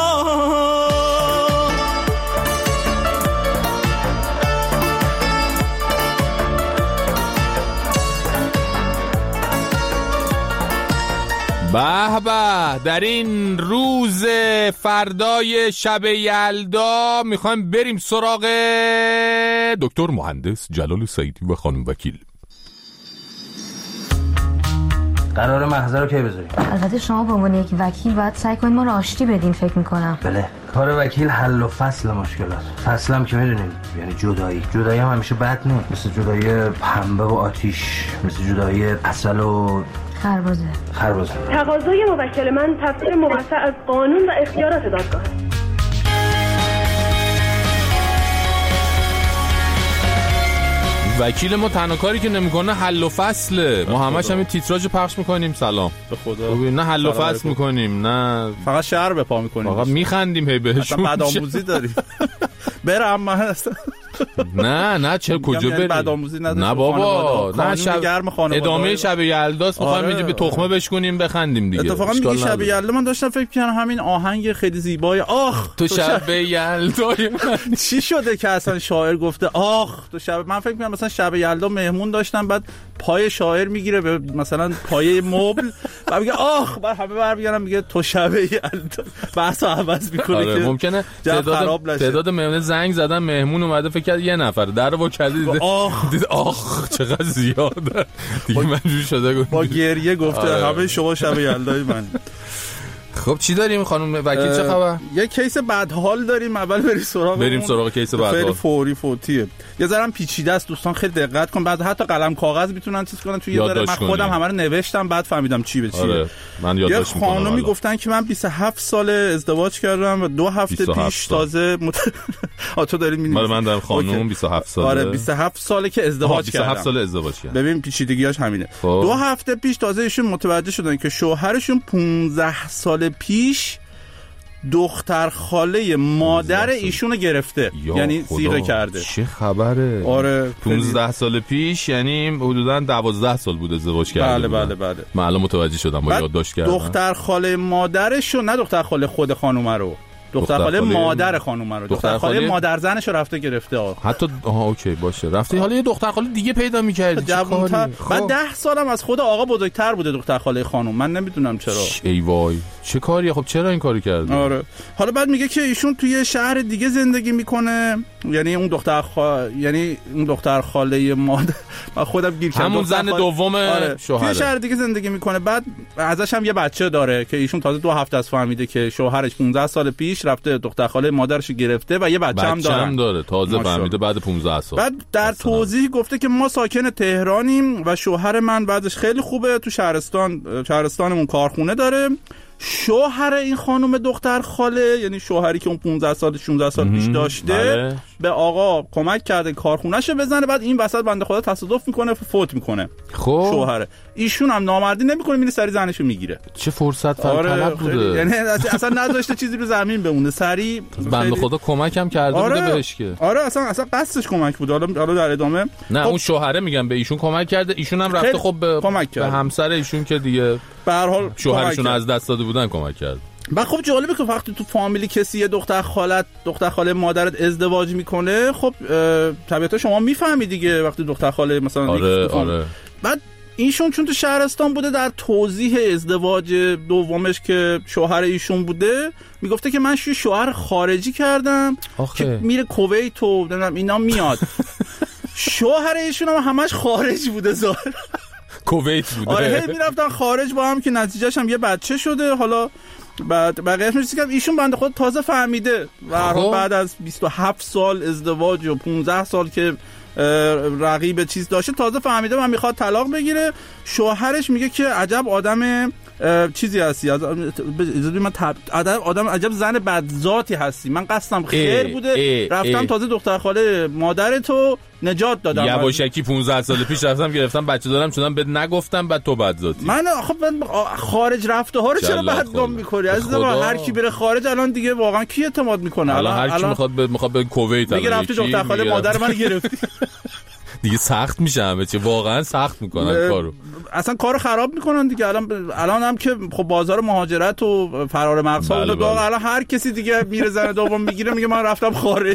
B: به به، در این روز فردای شب یلدا میخوایم بریم سراغ دکتر مهندس جلال سیدی و خانم وکیل.
O: قرار محضر رو کی بذاریم؟
P: البته شما به عنوان یک وکیل باید سعی کنید ما رو آشتی بدین فکر می‌کنم.
O: بله. کار وکیل حل و فصل مشکلات. فصل هم که می‌دونین یعنی جدایی. جدایی هم همیشه بد نیست. مثل جدایی پنبه و آتیش، مثل جدایی عسل و
P: خربزه.
O: خربزه.
Q: تقاضای موکل من تفسیر موسع از قانون و اختیارات دادگاه.
B: وکیل ما تنها کاری که نمیکنه حل و فصله. ما همش همین تیتراژ پخش میکنیم. سلام
R: به خدا.
B: نه حل و فصل میکنیم، نه
R: فقط شعر به پا میکنیم،
B: فقط میخندیم هی بهشون.
R: اصلا بدآموزی داریم. برم من اصلا
B: نه نه چه کجا بری؟
R: بدآموزی نداره.
B: نه بابا، نه شب
R: ادامه
B: شب یلداست، میخوایم اینجا به تخمه بشکنیم بخندیم دیگه.
R: اتفاقا میگه شب یلدا من داشتم فکر می‌کردم همین آهنگ خیلی زیبای آخ
B: تو شب یلدای من
R: چی شده که اصلا شاعر گفته آخ تو شب. من فکر می‌کردم مثلا شب یلدا مهمون داشتم، بعد پای شاعر میگیره به مثلا پایه مبل بعد میگه آخ، بعد همه برمیگردن میگه تو شب یلدا، بحثو عوض میکنه.
B: آره
R: که
B: ممکنه تعداد تعداد مهمون زنگ زدن مهمون اومده فکر کرد یه نفر در رو کردی دیده
R: آخ
B: دید آخ چقدر زیاده دیگه منجوری شده
R: با گریه گفته همه شما شب یلدای من.
B: خب چی داریم خانم وکیل، چه خبر؟
R: یه کیس بدحال داریم، اول بریم سراغ
B: بریم سراغ کیس بدحال.
R: خیلی فوری فوتیه، یه ذره پیچیده است دوستان، خیلی دقت کن. بعد حتی قلم کاغذ میتونن چیز کنن تو یه ذره. من خودم همه رو نوشتم بعد فهمیدم چی به چیه.
B: آره من یادداشت میکنم.
R: یه خانومی گفتن که من بیست و هفت سال ازدواج کردم و دو هفته پیش تازه مت... آ تو داری می‌بینی؟
B: من دارم خانوم بیست و هفت ساله.
R: آره بیست و هفت ساله که ازدواج کردم.
B: بیست و هفت سال ازدواج کردم.
R: ببین پیچیدگیاش همینه. خواه. دو هفته پیش تازه ایشون متوجه شدن که شوهرشون پانزده سال پیش دختر خاله مادر ایشونو گرفته، یعنی صیغه کرده.
B: چه خبره؟
R: آره
B: پانزده سال پیش، یعنی حدوداً دوازده سال بود ازدواج کرده.
R: بله بله بله.
B: من الان متوجه شدم، با یادداشت کردم.
R: دختر خاله مادرشو، نه دختر خاله خود خانومه رو، دختر خاله مادر خانومه رو، دختر خاله مادر زنش رو رفته گرفته. آه.
B: حتی آها اوکی باشه رفته، حالا یه دختر خاله دیگه پیدا می‌کردی
R: جوان‌تر. بعد ده سالم از خود آقا بزرگتر بوده دختر خاله خانم، من نمیدونم چرا.
B: ای وای چه کاریه؟ خب چرا این کارو کرده؟
R: آره حالا بعد میگه که ایشون توی شهر دیگه زندگی میکنه، یعنی اون دختر خا... یعنی اون دختر خاله مادر من خودم گیر کردم،
B: همون زن دوم
R: آره.
B: شوهر
R: توی شهر دیگه زندگی میکنه. بعد ازش هم یه بچه داره که ایشون تازه دو هفته از فهمیده که شوهرش پانزده سال پیش رفته دختر خاله مادرش گرفته و یه بچه هم داره.
B: هم داره تازه فهمیده بعد پانزده سال.
R: بعد در توضیح گفته که ما ساکن تهرانیم و شوهر من بعدش خیلی خوبه، تو شهرستان شهرستانمون کارخونه داره. شوهر این خانم دختر خاله، یعنی شوهری که اون پانزده سال شانزده سال پیش داشته، بله. به آقا کمک کرده کارخونه‌شو بزنه، بعد این وسط بنده خدا تصادف میکنه فوت میکنه.
B: خب
R: شوهره ایشون هم نامردی نمیکنه، میره سری زنشو میگیره.
B: چه فرصت فراطلب آره بوده،
R: یعنی اصلا نذاشته چیزی رو زمین بمونه، سری
B: بنده خدا کمکم کرده
R: آره.
B: بوده بهش که
R: آره اصلا اصلا قصدش کمک بوده. حالا حالا در ادامه
B: نه خب. اون شوهره میگم به ایشون کمک کرده، ایشون هم رفته خب به, به همسر ایشون که دیگه
R: به هر حال
B: شوهرشون از دست داده بودن کمک کرد.
R: بعد خب جالبه که وقتی تو فامیلی کسی یه دختر خالت دختر خاله مادرت ازدواج میکنه، خب طبیعتا شما میفهمی دیگه وقتی دختر خاله مثلا
B: آره آره.
R: بعد ایشون چون تو شهرستان بوده، در توضیح ازدواج دومش که شوهر ایشون بوده میگفته که من شوهر خارجی کردم
B: آخه.
R: که میره کویت و اینا میاد. شوهر ایشون هم همش خارج بوده ظاهر
B: کویت بوده.
R: آره هی میرفتن خارج با هم که نتیجهش هم یه بچه شده. حالا بعد بقیه‌اش میشه که ایشون بنده خود تازه فهمیده و بعد از بیست و هفت سال ازدواج و پانزده سال که رقیب چیز داشته تازه فهمیده من میخواد طلاق بگیره. شوهرش میگه که عجب آدم چیزی هستی، من آدم عجب زن بدذاتی هستی، من قصدم خیر بوده ای رفتم ای تازه دختر خاله مادرتو نجات دادم.
B: یواشکی پانزده سال پیش رفتم گرفتم بچه دارم شدم بهت نگفتم بعد تو بدذاتی.
R: من خب من خارج رفته ها رو چرا بدنام میکنی عزیزم؟ هر کی بره خارج الان دیگه واقعا کی اعتماد میکنه؟
B: الان هر کی میخواد به میخواد به کویت
R: میگه رفتی دختر خاله مادر من گرفتی.
B: دیگه سخت میشه همه چی، واقعا سخت میکنن کارو،
R: اصلا کارو خراب میکنن دیگه. الان الان هم که خب بازار مهاجرت و فرار مغزها بله بله. الان هر کسی دیگه میره زن دوم میگیره میگه من رفتم خارج.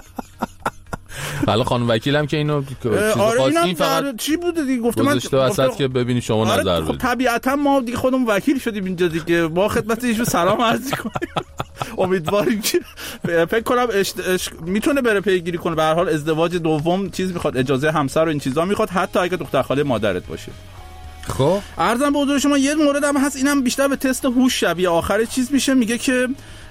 B: حالا خانم وکیل هم که اینو چیز
R: آره
B: خاص این فقط
R: چی بوده دیگه گفته من
B: گذاشته وسط که ببینی شما آره نظر بدید.
R: خب طبیعتا ما دیگه خودمون وکیل شدیم اینجا دیگه، با خدمت ایشون سلام عرض کنیم. امیدواریم که فکر کنم اش... اش... میتونه بره پیگیری کنه. به هر حال ازدواج دوم چیز میخواد، اجازه همسر و این چیزا میخواد، حتی اگه دختر خاله مادرت باشه.
B: خب
R: عرضم به حضور شما یه مورد هم هست، اینم بیشتر به تست هوش شبیه آخر چیز میشه. میگه که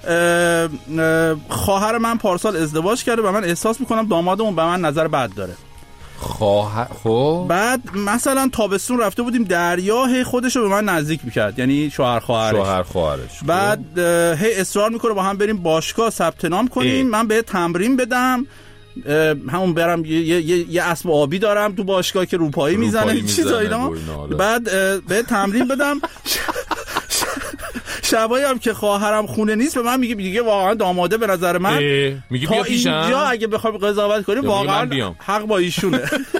R: خواهر من پارسال ازدواج کرده و من احساس میکنم دامادمون به من نظر بد داره.
B: خواهر خب
R: بعد مثلا تابستون رفته بودیم دریا، هی خودشو به من نزدیک میکرد، یعنی شوهر خواهرش
B: شوهر خواهرش
R: بعد هی اصرار میکنه با هم بریم باشگاه ثبت نام کنیم، من به تمرین بدم، همون برم یه, یه, یه اسب آبی دارم تو باشگاه که روپایی میزنه چیزا اینا، بعد به تمرین بدم. شبایی هم که خواهرم خونه نیست به من میگه میگه واقعا داماده به نظر من
B: میگه بیا پیشم،
R: اینجا اگه بخوایم قضاوت کنیم واقعا حق با ایشونه.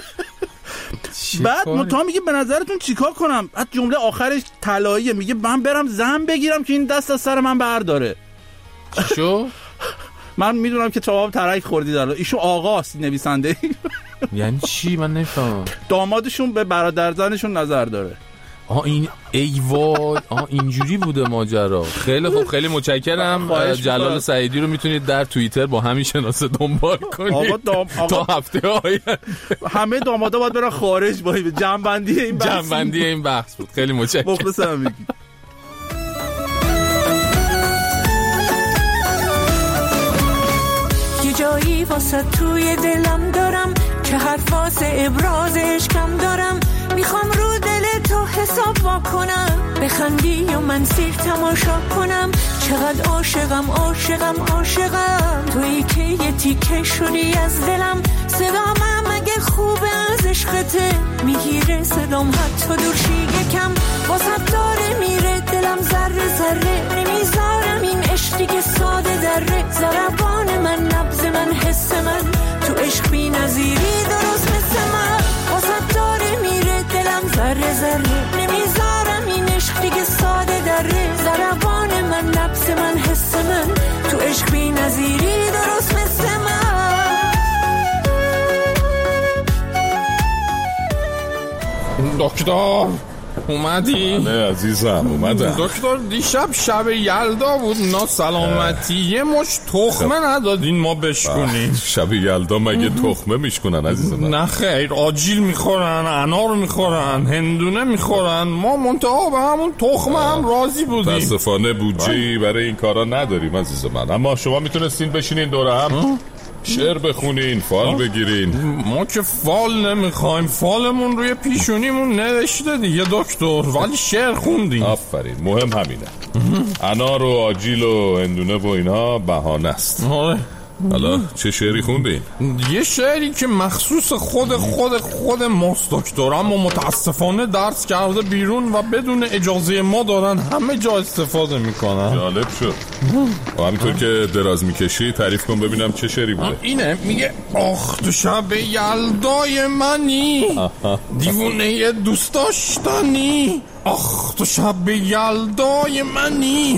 R: بعد متا میگه به نظرتون چیکار کنم؟ بعد جمله آخرش طلاییه، میگه من برم زن بگیرم که این دست از سر من برداره.
B: شو
R: من میدونم که جواب ترک خوردی داره. ایشون آقاست نویسنده.
B: یعنی چی؟ من نفهمم.
R: دامادشون به برادر زنشون نظر داره.
B: آه این ای وای، آه اینجوری بوده ماجرا. خیلی خوب، خیلی متشکرم. جلال سعیدی رو میتونید در توییتر با همین شناسه دنبال کنید.
R: آقا دام... آقا...
B: تا هفته آینده
R: همه دامادا باید برن خارج با جنبندی این بحث.
B: جنبندی این بحث بود. خیلی متشکرم.
R: مخلصم میگی.
N: یه جایی واسه توی دلم دارم که حرف واسه ابراز عشقم دارم، میخوام رو دل تو حساب وا کنم، بخندی و من سیر تماشا کنم، چقدر عاشقم عاشقم عاشقم تویی که یه تیکه شدی از دلم، صدام اگه خوبه از عشقته میگیره صدام حتی دورشی یکم، واسه داره میره دلم ذره ذره، نمیذارم این عشقی که ساده دره، ضربان من نبض من حس من تو عشق بی نظیری درست مثل من، واسه داره میره دلم ذره ذره، نمیذارم این عشق دیگه ساده دره، ضربان من نبض من حس من تو عشق بی نظیری درست مثل من.
B: دکتر اومدی؟
G: نه عزیزم اومدم.
B: دکتر دیشب شب یلدا بود، نا سلامتی یه مش تخمه ندادین ما بشکنیم.
G: شب یلدا مگه تخمه میشکنن عزیزم؟
B: نه خیر، آجیل میخورن، انار میخورن، هندونه میخورن، ما منتها به همون تخمه هم راضی بودیم.
G: متاسفانه بودجه‌ای برای این کارا نداریم عزیز من، اما شما میتونستین بشینین دور هم شعر بخونین، فال بگیرین.
B: ما که فال نمیخوایم، فالمون روی پیشونیمون نوشته دیگه دکتر، ولی شعر خوندیم.
G: آفرین، مهم همینه. انار و آجیل و هندونه و اینا بهانه است.
B: آره.
G: حالا چه شعری خوندین؟
B: یه شعری که مخصوص خود خود خود ماست دکتر، اما متاسفانه درس کرده بیرون و بدون اجازه ما دارن همه جا استفاده میکنن.
G: جالب شد. و همینطور که دراز میکشی تعریف کن ببینم چه شعری بوده.
B: اینه، میگه آخ تو شب یلدای منی، دیوونه دوست داشتنی، آخ تو شب یلدای منی،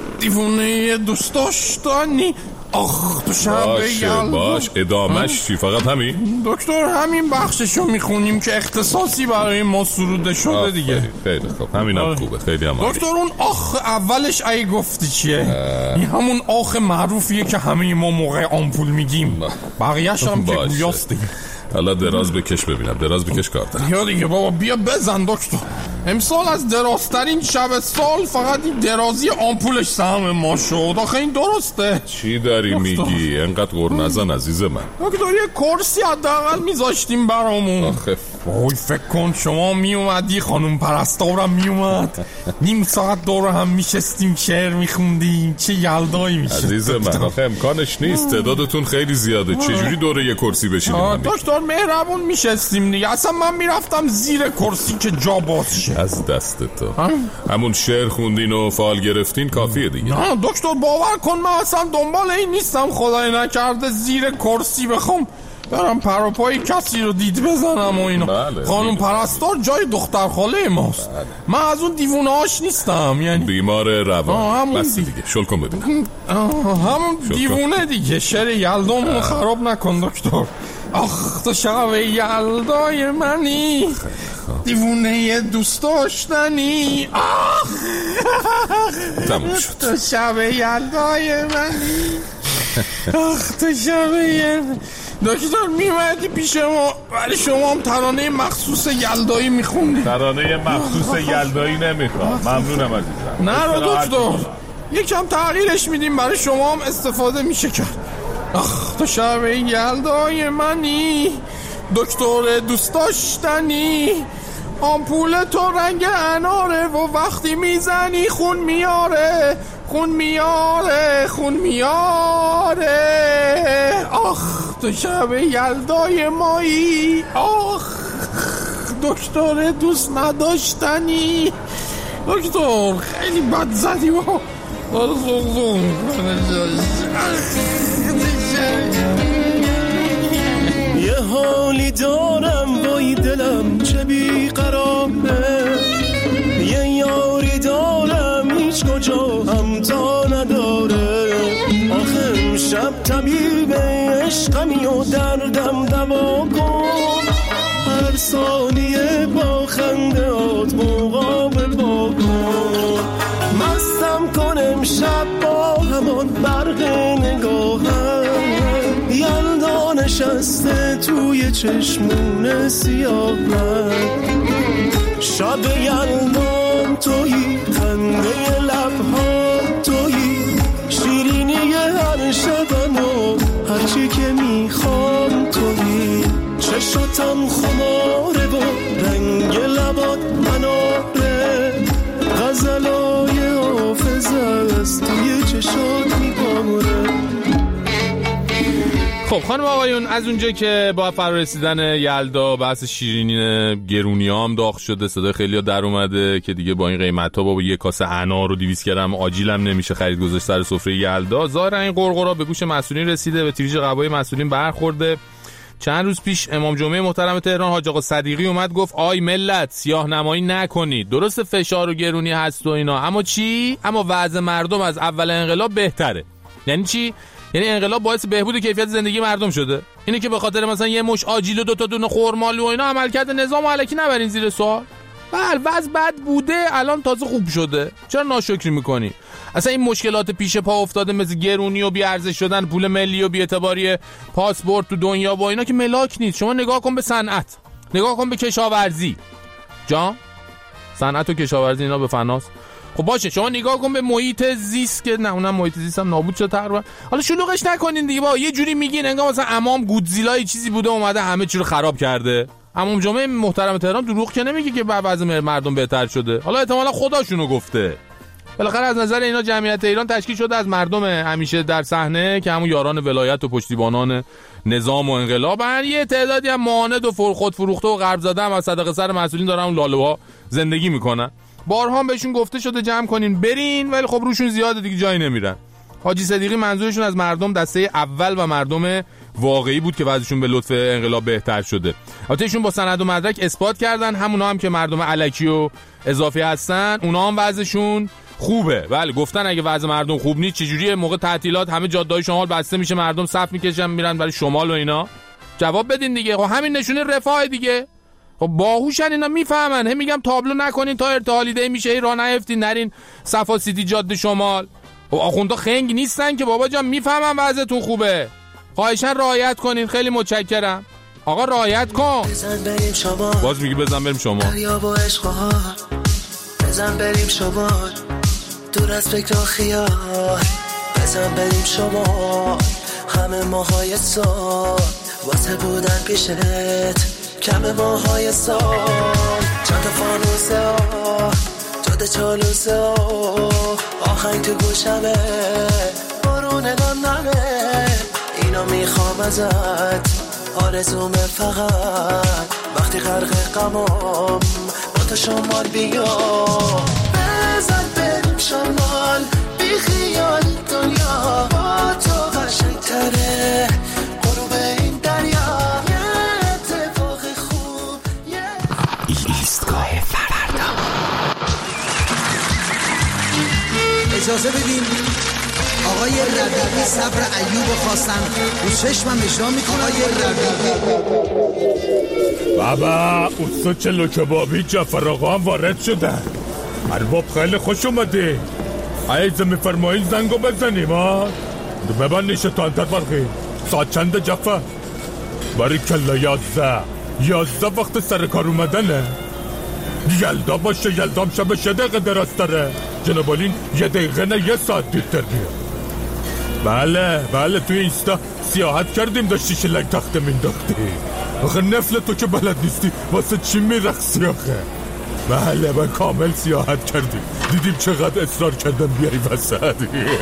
B: دیوونه دوست داشتنی، آخ تو شب
G: باشه باش ادامش چی؟ فقط همین؟
B: دکتر همین بخششو میخونیم که اختصاصی برای ما سروده شده دیگه.
G: خیلی خوب، همین هم خوبه، خیلی هم
B: دکتر اون آخ اولش ای گفتی چیه؟ این همون آخ معروفیه که همه ما موقع آمپول میگیم، بقیه‌ش هم که گویاستی.
G: حالا دراز بکش ببینم، دراز بکش کار دارم.
B: یا دیگه بابا بیا بزن دکتر. امسال از درازترین شب سال فقط این درازی آمپولش سهم ما شد. آخه این درسته؟
G: چی داری میگی؟ انقدر غر نزن عزیز من.
B: دکتر یه کرسی حداقل میذاشتیم برامون.
G: آخه
B: وای فکر کن شما میومدی، خانم پرستارم میومد، نیم ساعت دور هم میشستیم شعر میخوندیم، چه یلدایی میشه.
G: عزیز من آخه امکانش نیست، تعدادتون خیلی زیاده، چجوری دوره یه کرسی بشینیم؟
B: دکتر مهربون میشستیم دیگه، اصلا من میرفتم زیر کرسی که جا باز شه.
G: از دست تو همون شعر خوندین و فال گرفتین کافیه دیگه.
B: نه دکتر باور کن من اصلا دنبال این نیستم، خدای نکرده زیر کرسی بخوام برم پر و پای کسی رو دید بزنم و اینا.
G: بله،
B: خانم پرستار جای دختر خاله ماست. بله. من از اون دیوونه هاش نیستم، یعنی
G: بیمار روان. بس دیگه شل کن ببینم.
B: همون دیوونه دیگه. شعر یلدامونو خراب نکن دکتر. آخ تو شب یلدای منی، دیوونه دوست داشتنی، آخ
G: تموم شد.
B: تو شب یلدای منی، آخ تو شب یلدای دکتر میمدی پیش ما برای شما هم ترانه مخصوص یلدایی میخوندی.
G: ترانه مخصوص یلدایی نمیخوام، ممنونم عزیزم.
B: نه رو دکتر یکم تغییرش میدیم برای شما هم استفاده میشه کرد. آخ تو شب یلدای منی دکتر دوست داشتنی، آمپول تو رنگ اناره و وقتی میزنی خون میاره خون میاره خون میاره. آخ تو شب یلدای مایی، آخ دکتر دوست نداشتنی. دکتر خیلی بد زدی با
C: یه حالی دارم وای دلم چه بیقراره، یه یاری دارم هیچ کجا همتا نداره. آخه امشب طبیب عشقمی و دردم دوا کن، هر ثانیه با خندهات مقابل با کن. مستم کن امشب با همان برق نگاهم، یلدا نشسته توی چشمون سیاهم. شب یلدام تویی، خنده لبهام تویی، شیرینی هر شبم و هرچی که میخوام تویی. چشاتم خماره و رنگ لبات مناره، غزلای حافظ است توی چشات میباره.
B: خب خانم آقایون، از اونجا که با فرارسیدن یلدا بحث شیرینی گرونیام داغ شده، صدای خیلی‌ها در اومده که دیگه با این قیمت‌ها بابا یک کاسه انار و دویست گرم آجیلم نمیشه خرید گذاشت سر سفره یلدا. ظاهرا این قرقرا به گوش مسئولین رسیده، به تیریج قبای مسئولین برخورده. چند روز پیش امام جمعه محترم تهران حاج آقا صدیقی اومد گفت آی ملت سیاه نمایی نکنید، درست فشار و گرونی هست و اینا، اما چی؟ اما وضع مردم از اول انقلاب بهتره. یعنی چی؟ یعنی انقلاب باعث بهبود کیفیت زندگی مردم شده. اینه که به خاطر مثلا یه مش آجیل و دو تا دونه خرمالو و اینا عملکرد نظام الکی نبرین زیر سوال. بله وضع بد بوده، الان تازه خوب شده، چرا ناشکری میکنی؟ اصلا این مشکلات پیش پا افتاده مثل گرونی و بی ارزش شدن پول ملی و بی اعتباری پاسپورت تو دنیا با اینا که ملاک نیست. شما نگاه کن به صنعت، نگاه کن به کشاورزی. جان صنعت و کشاورزی اینا به فناست. خب باشه شما نگاه کن به محیط زیست که نه اونم محیط زیست هم نابود شد تقریبا. حالا شلوغش نکنین دیگه، با یه جوری میگین انگار مثلا امام گودزیلا چیزی بوده اومده همه چی رو خراب کرده. امام جمعه محترم تهران دروغ که نمیگه که وضع مردم بهتر شده، حالا احتمالاً خداشونو گفته. بالاخره از نظر اینا جمعیت ایران تشکیل شده از مردم همیشه در صحنه که همون یاران ولایت و پشتیبانان نظام و انقلابن، یه تعدادی هم معاند و خود فروخته و غرب زده هم از صدقه سر مسئولین دارن اون لاله‌ها زندگی میکنن. بارها بهشون گفته شده جمع کنین برین، ولی خب روشون زیاده دیگه جایی نمیرن. حاجی صدیقی منظورشون از مردم دسته اول و مردم واقعی بود که وضعشون به لطف انقلاب بهتر شده. البته ایشون با سند و مدرک اثبات کردن همونا هم که مردم الکی و اضافی هستن اونا هم وضعشون خوبه. بله گفتن اگه وضع مردم خوب نیست چجوریه موقع تعطیلات همه جاده‌های شمال بسته میشه، مردم صف میکشن میرن برای شمال و اینا؟ جواب بدین دیگه. خب همین نشونه رفاه دیگه. خب باهوشن اینا میفهمن. هم میگم تابلو نکنین تا ارتحالیده میشه راه نیفتین نرین صفا سیتی جاده شمال. خب آخوندا خنگ نیستن که بابا جان، میفهمن وضعتون خوبه. خواهشاً رعایت کنین. خیلی متشکرم. آقا رعایت کن. باز میگی بزن بریم شما.
C: بزن بریم شمال دور از فکر و خیال، بزن بریم شمال همه ماهای سال واسه بودن پیشت کم ماهای سال. جاده فانوسه ها جاده چالوسه ها آهنگ تو گوشمه بارون نم نمه اینا میخوام ازت آرزومه فقط وقتی غرق غمام با تو شمال بیا. بزن بریم شمال بی خیال دنیا با تو قشنگ تره غروب این دریا یه اتفاق خوب یه
S: ایستگاه فردا.
T: اجازه بدین آقای ربیعی صبر ایوب خواستن رو چشمم اجرا میکنه. آقای ربیعی
G: بابا اوستا چلو کبابی جعفر آقا هم وارد شدن. ارباب خیلی خوش اومده. ایزه میفرمایید زنگو بزنیم ها. ببن نیشه تا انتر برخی ساعت چنده جعفر؟ باریکلا یازده یازده وقت سر کار اومدنه. یلدا باشه، یلدام شبش یه دقیقه دراز داره. جنابالین یه دقیقه نه یه ساعت دیرتر بیاد. بله بله توی اینستا سیاحت کردیم داشتی شلنگ تخته مینداختی. آخه نفل تو که بلد نیستی واسه چی میرقصی آخه؟ بله با کامل سیاحت کردیم، دیدیم چقدر اصرار کردن بیایی وسط.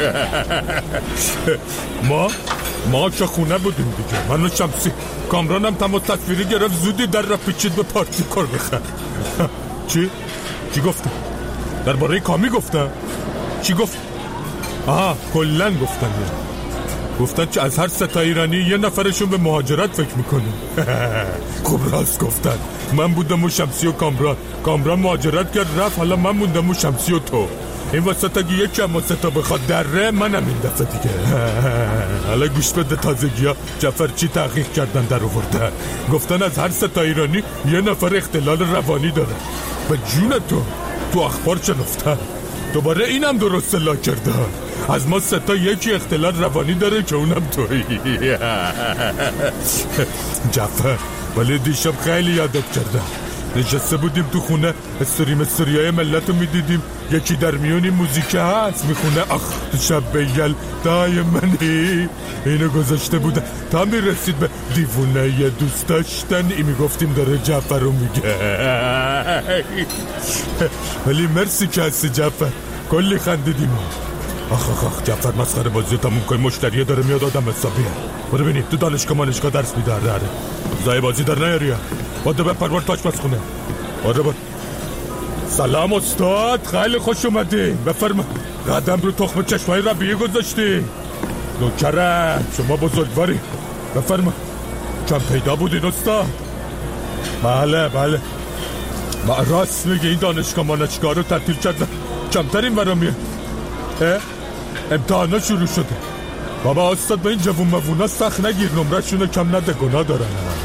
G: ما ما که خونه بودیم دیگه، من و شمسی. کامرانم تماس تصویری گرفت، زودی در را پیچید به پارتی کار بخر. چی؟ چی گفته؟ درباره کامی گفته؟ چی گفت؟ آها کلن گفتن یه. گفتن که از هر ستا ایرانی یه نفرشون به مهاجرت فکر میکنه. خوب راست گفتن. من بودم و شمسی و کامران. کامران مهاجرت کرد رفت، حالا من موندم و شمسی و تو. این وسط اگه یکی هم وسطا بخواد دره منم این دفعه دیگه. حالا گوش بده تازگی ها جعفر چی تحقیق کردن در آورده. گفتن از هر ستا ایرانی یه نفر اختلال روانی داره. به جون تو تو اخبار شنفتن. دوباره اینم درست اصلاح کرده. از ما ستا یکی اختلال روانی داره که اونم تویی. جعفر ولی دیشب خیلی یادت کردم. نشسته بودیم تو خونه استریم استریای ملت رو میدیدیم، یکی در میونی موزیک هست میخونه آخ شب بیل دای منی. اینو گذاشته بودن تا میرسید به دیوونه یه دوست داشتن. ای میگفتیم داره جعفر رو میگه. ولی مرسی که هستی جعفر، کلی خندیدیم. آخ آخ آخ جعفر مسخره بازی تموم کنی، مشتریه داره میاد آدم حسابیه. برو ببینیم تو دانشگاه مانشگاه درس میده. آره زای بازی در نیاری باده به پروار تاج بس خونه. آره بر سلام استاد، خیلی خوش اومدی. بفرما. قدم رو تخم چشمای ربیعی گذاشتی. نوکرم شما بزرگواری. بفرما. کم پیدا بودین استاد؟ بله بله ما راست میگه، این دانشگاه مانشگاه رو تعطیل کردن، کمتر این ورا میاد. امتحانا شروع شده. بابا استاد به این جوون موونا سخت نگیر، نمره شونو کم نده، گناه دارن.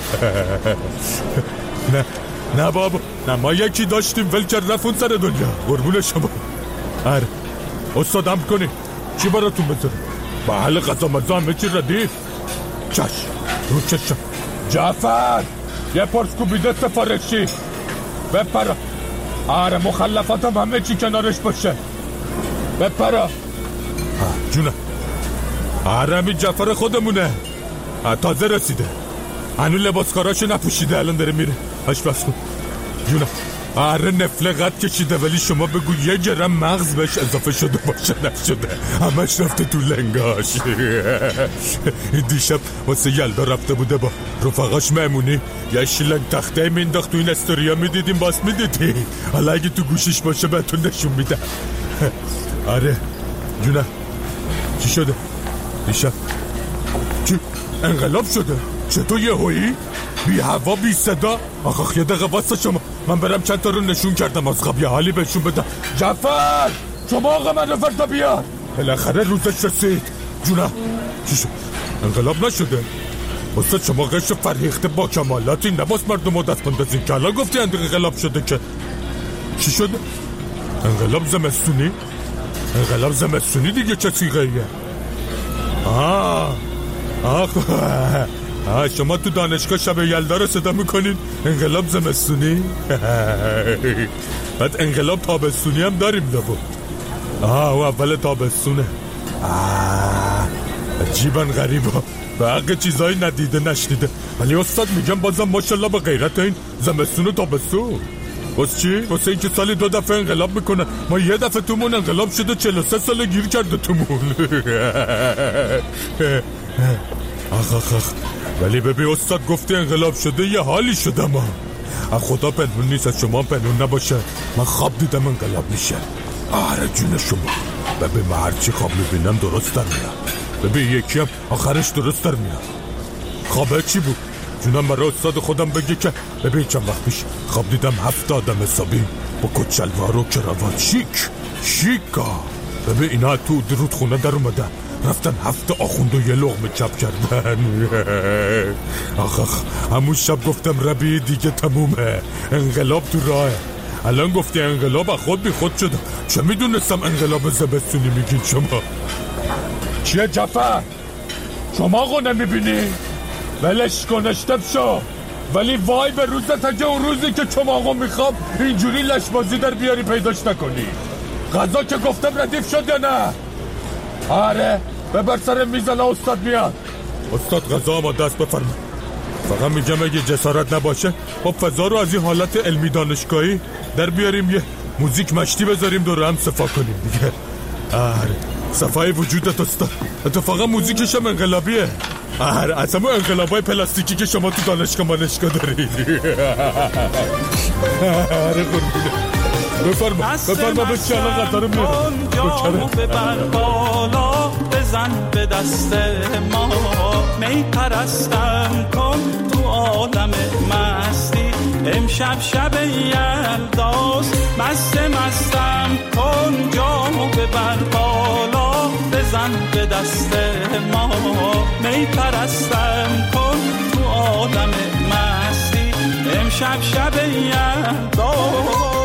G: نه نه بابا نه، ما یکی داشتیم ول کرد رفت اون سر دنیا. قربون شما. اره استاد هم کنی چی براتون بذاره؟ بله قضا مزا همه چی ردید. چش رو چشم. جعفر یه پرسکوبیده سفارشی بپرا. آره مخلفاتم همه چی کنارش باشه. بپرا جونه. آره همین جعفر خودمونه، تازه رسیده، هنو لباسکاراشو نپوشیده، الان داره میره. هاش بس کن جونه. آره نفله قد کشیده، ولی شما بگو یه گرم مغز بهش اضافه شده باشه نشده، همش رفته تو لنگاش. این دیشب واسه یلدا رفته بوده با رفقاش مهمونی، یه شیلنگ تخته مینداخت تو این استوریا میدیدیم، باس میدیدی. حالا اگه تو گوشش باشه بهتون نشون میدم. آره جونه. چی شده؟ دیشب چی؟ انقلاب شده؟ چطور یه هایی؟ بی هوا بی صدا؟ آخ یه دقیقه واسه شما، من برم چند تا رو نشون کردم از قبل، یه حالی بهشون بدم. جعفر شما آقا من رو فردا بیار. بالاخره روزش رسید. جونه چی شد؟ انقلاب نشده؟ واسه شما قش فرهیخته با کمالاتی نباس مردم رو دست بندازین که الان گفتی انقلاب شده که چی شده؟ انقلاب زمستونی؟ انقلاب زمستونی دیگه چه سیغه ایه؟ آه آه آه شما تو دانشگاه شب یلدا رو صدا میکنین انقلاب زمستونی؟ بعد انقلاب تابستونی هم داریم دابو. آه و اول تابستونه. آه عجیبن غریبا، به حق چیزایی ندیده نشنیده. ولی استاد میگم بازم ماشالله به غیرت این زمستون و تابستون. واسه چی؟ واسه این که سالی دو دفعه انقلاب میکنه، ما یه دفعه تومون انقلاب شده چهل و سه ساله گیر کرده تومون. آخ آخ آخ ولی ببین استاد گفته انقلاب شده یه حالی شده. ما خدا پنهون نیست، از شما پنهون نباشه. من خواب دیدم انقلاب میشه. آره جون شما. ببین من هرچی خواب میبینم درست در میاد. ببین یکی هم آخرش درست در میاد. خوابه چی بود؟ جونم برای استاد خودم بگه که ببین چند وقت پیش خواب دیدم هفت آدم حسابی با کت شلوار و کراوات شیک شیکا. ببین اینا تو درود خونه در اومدن، رفتن هفت آخوند و یه لغمه چپ کردن. آخ آخ همون شب گفتم ربی دیگه تمومه، انقلاب تو راهه. الان گفتی انقلاب خود بی خود شدم، چه میدونستم انقلاب زمستونی میگین شما. چیه جعفر؟ شما آقا نمیبینی؟ ولش کن اشتب شو. ولی وای به روزت اگه اون روزی که چماقو میخوام اینجوری لشبازی در بیاری پیداش نکنی. غذا که گفتم ردیف شد یا نه؟ آره ببر سر میز الان استاد میاد. استاد غذا ما دست بفرما. فقط میگم اگه جسارت نباشه خب فضا رو از این حالت علمی دانشگاهی در بیاریم، یه موزیک مشتی بذاریم دور هم صفا کنیم دیگه. آره صفای وجودت استاد. اتفاقا موزیکش هم انقلابیه. آره از همون انقلابای پلاستیکی که شما تو دانشگاه مانشگاه دارید. آره قربونه بفرما بفرما به چه الان قطارم میرم. جامو ببر بالا بزن به دست ما، می پرستم کن تو عالم مستی. امشب شب یلداست مست مستم کن، جامو ببر بالا بزن به دست ما، می پرستم کن تو عالم مستی. امشب شب یلداست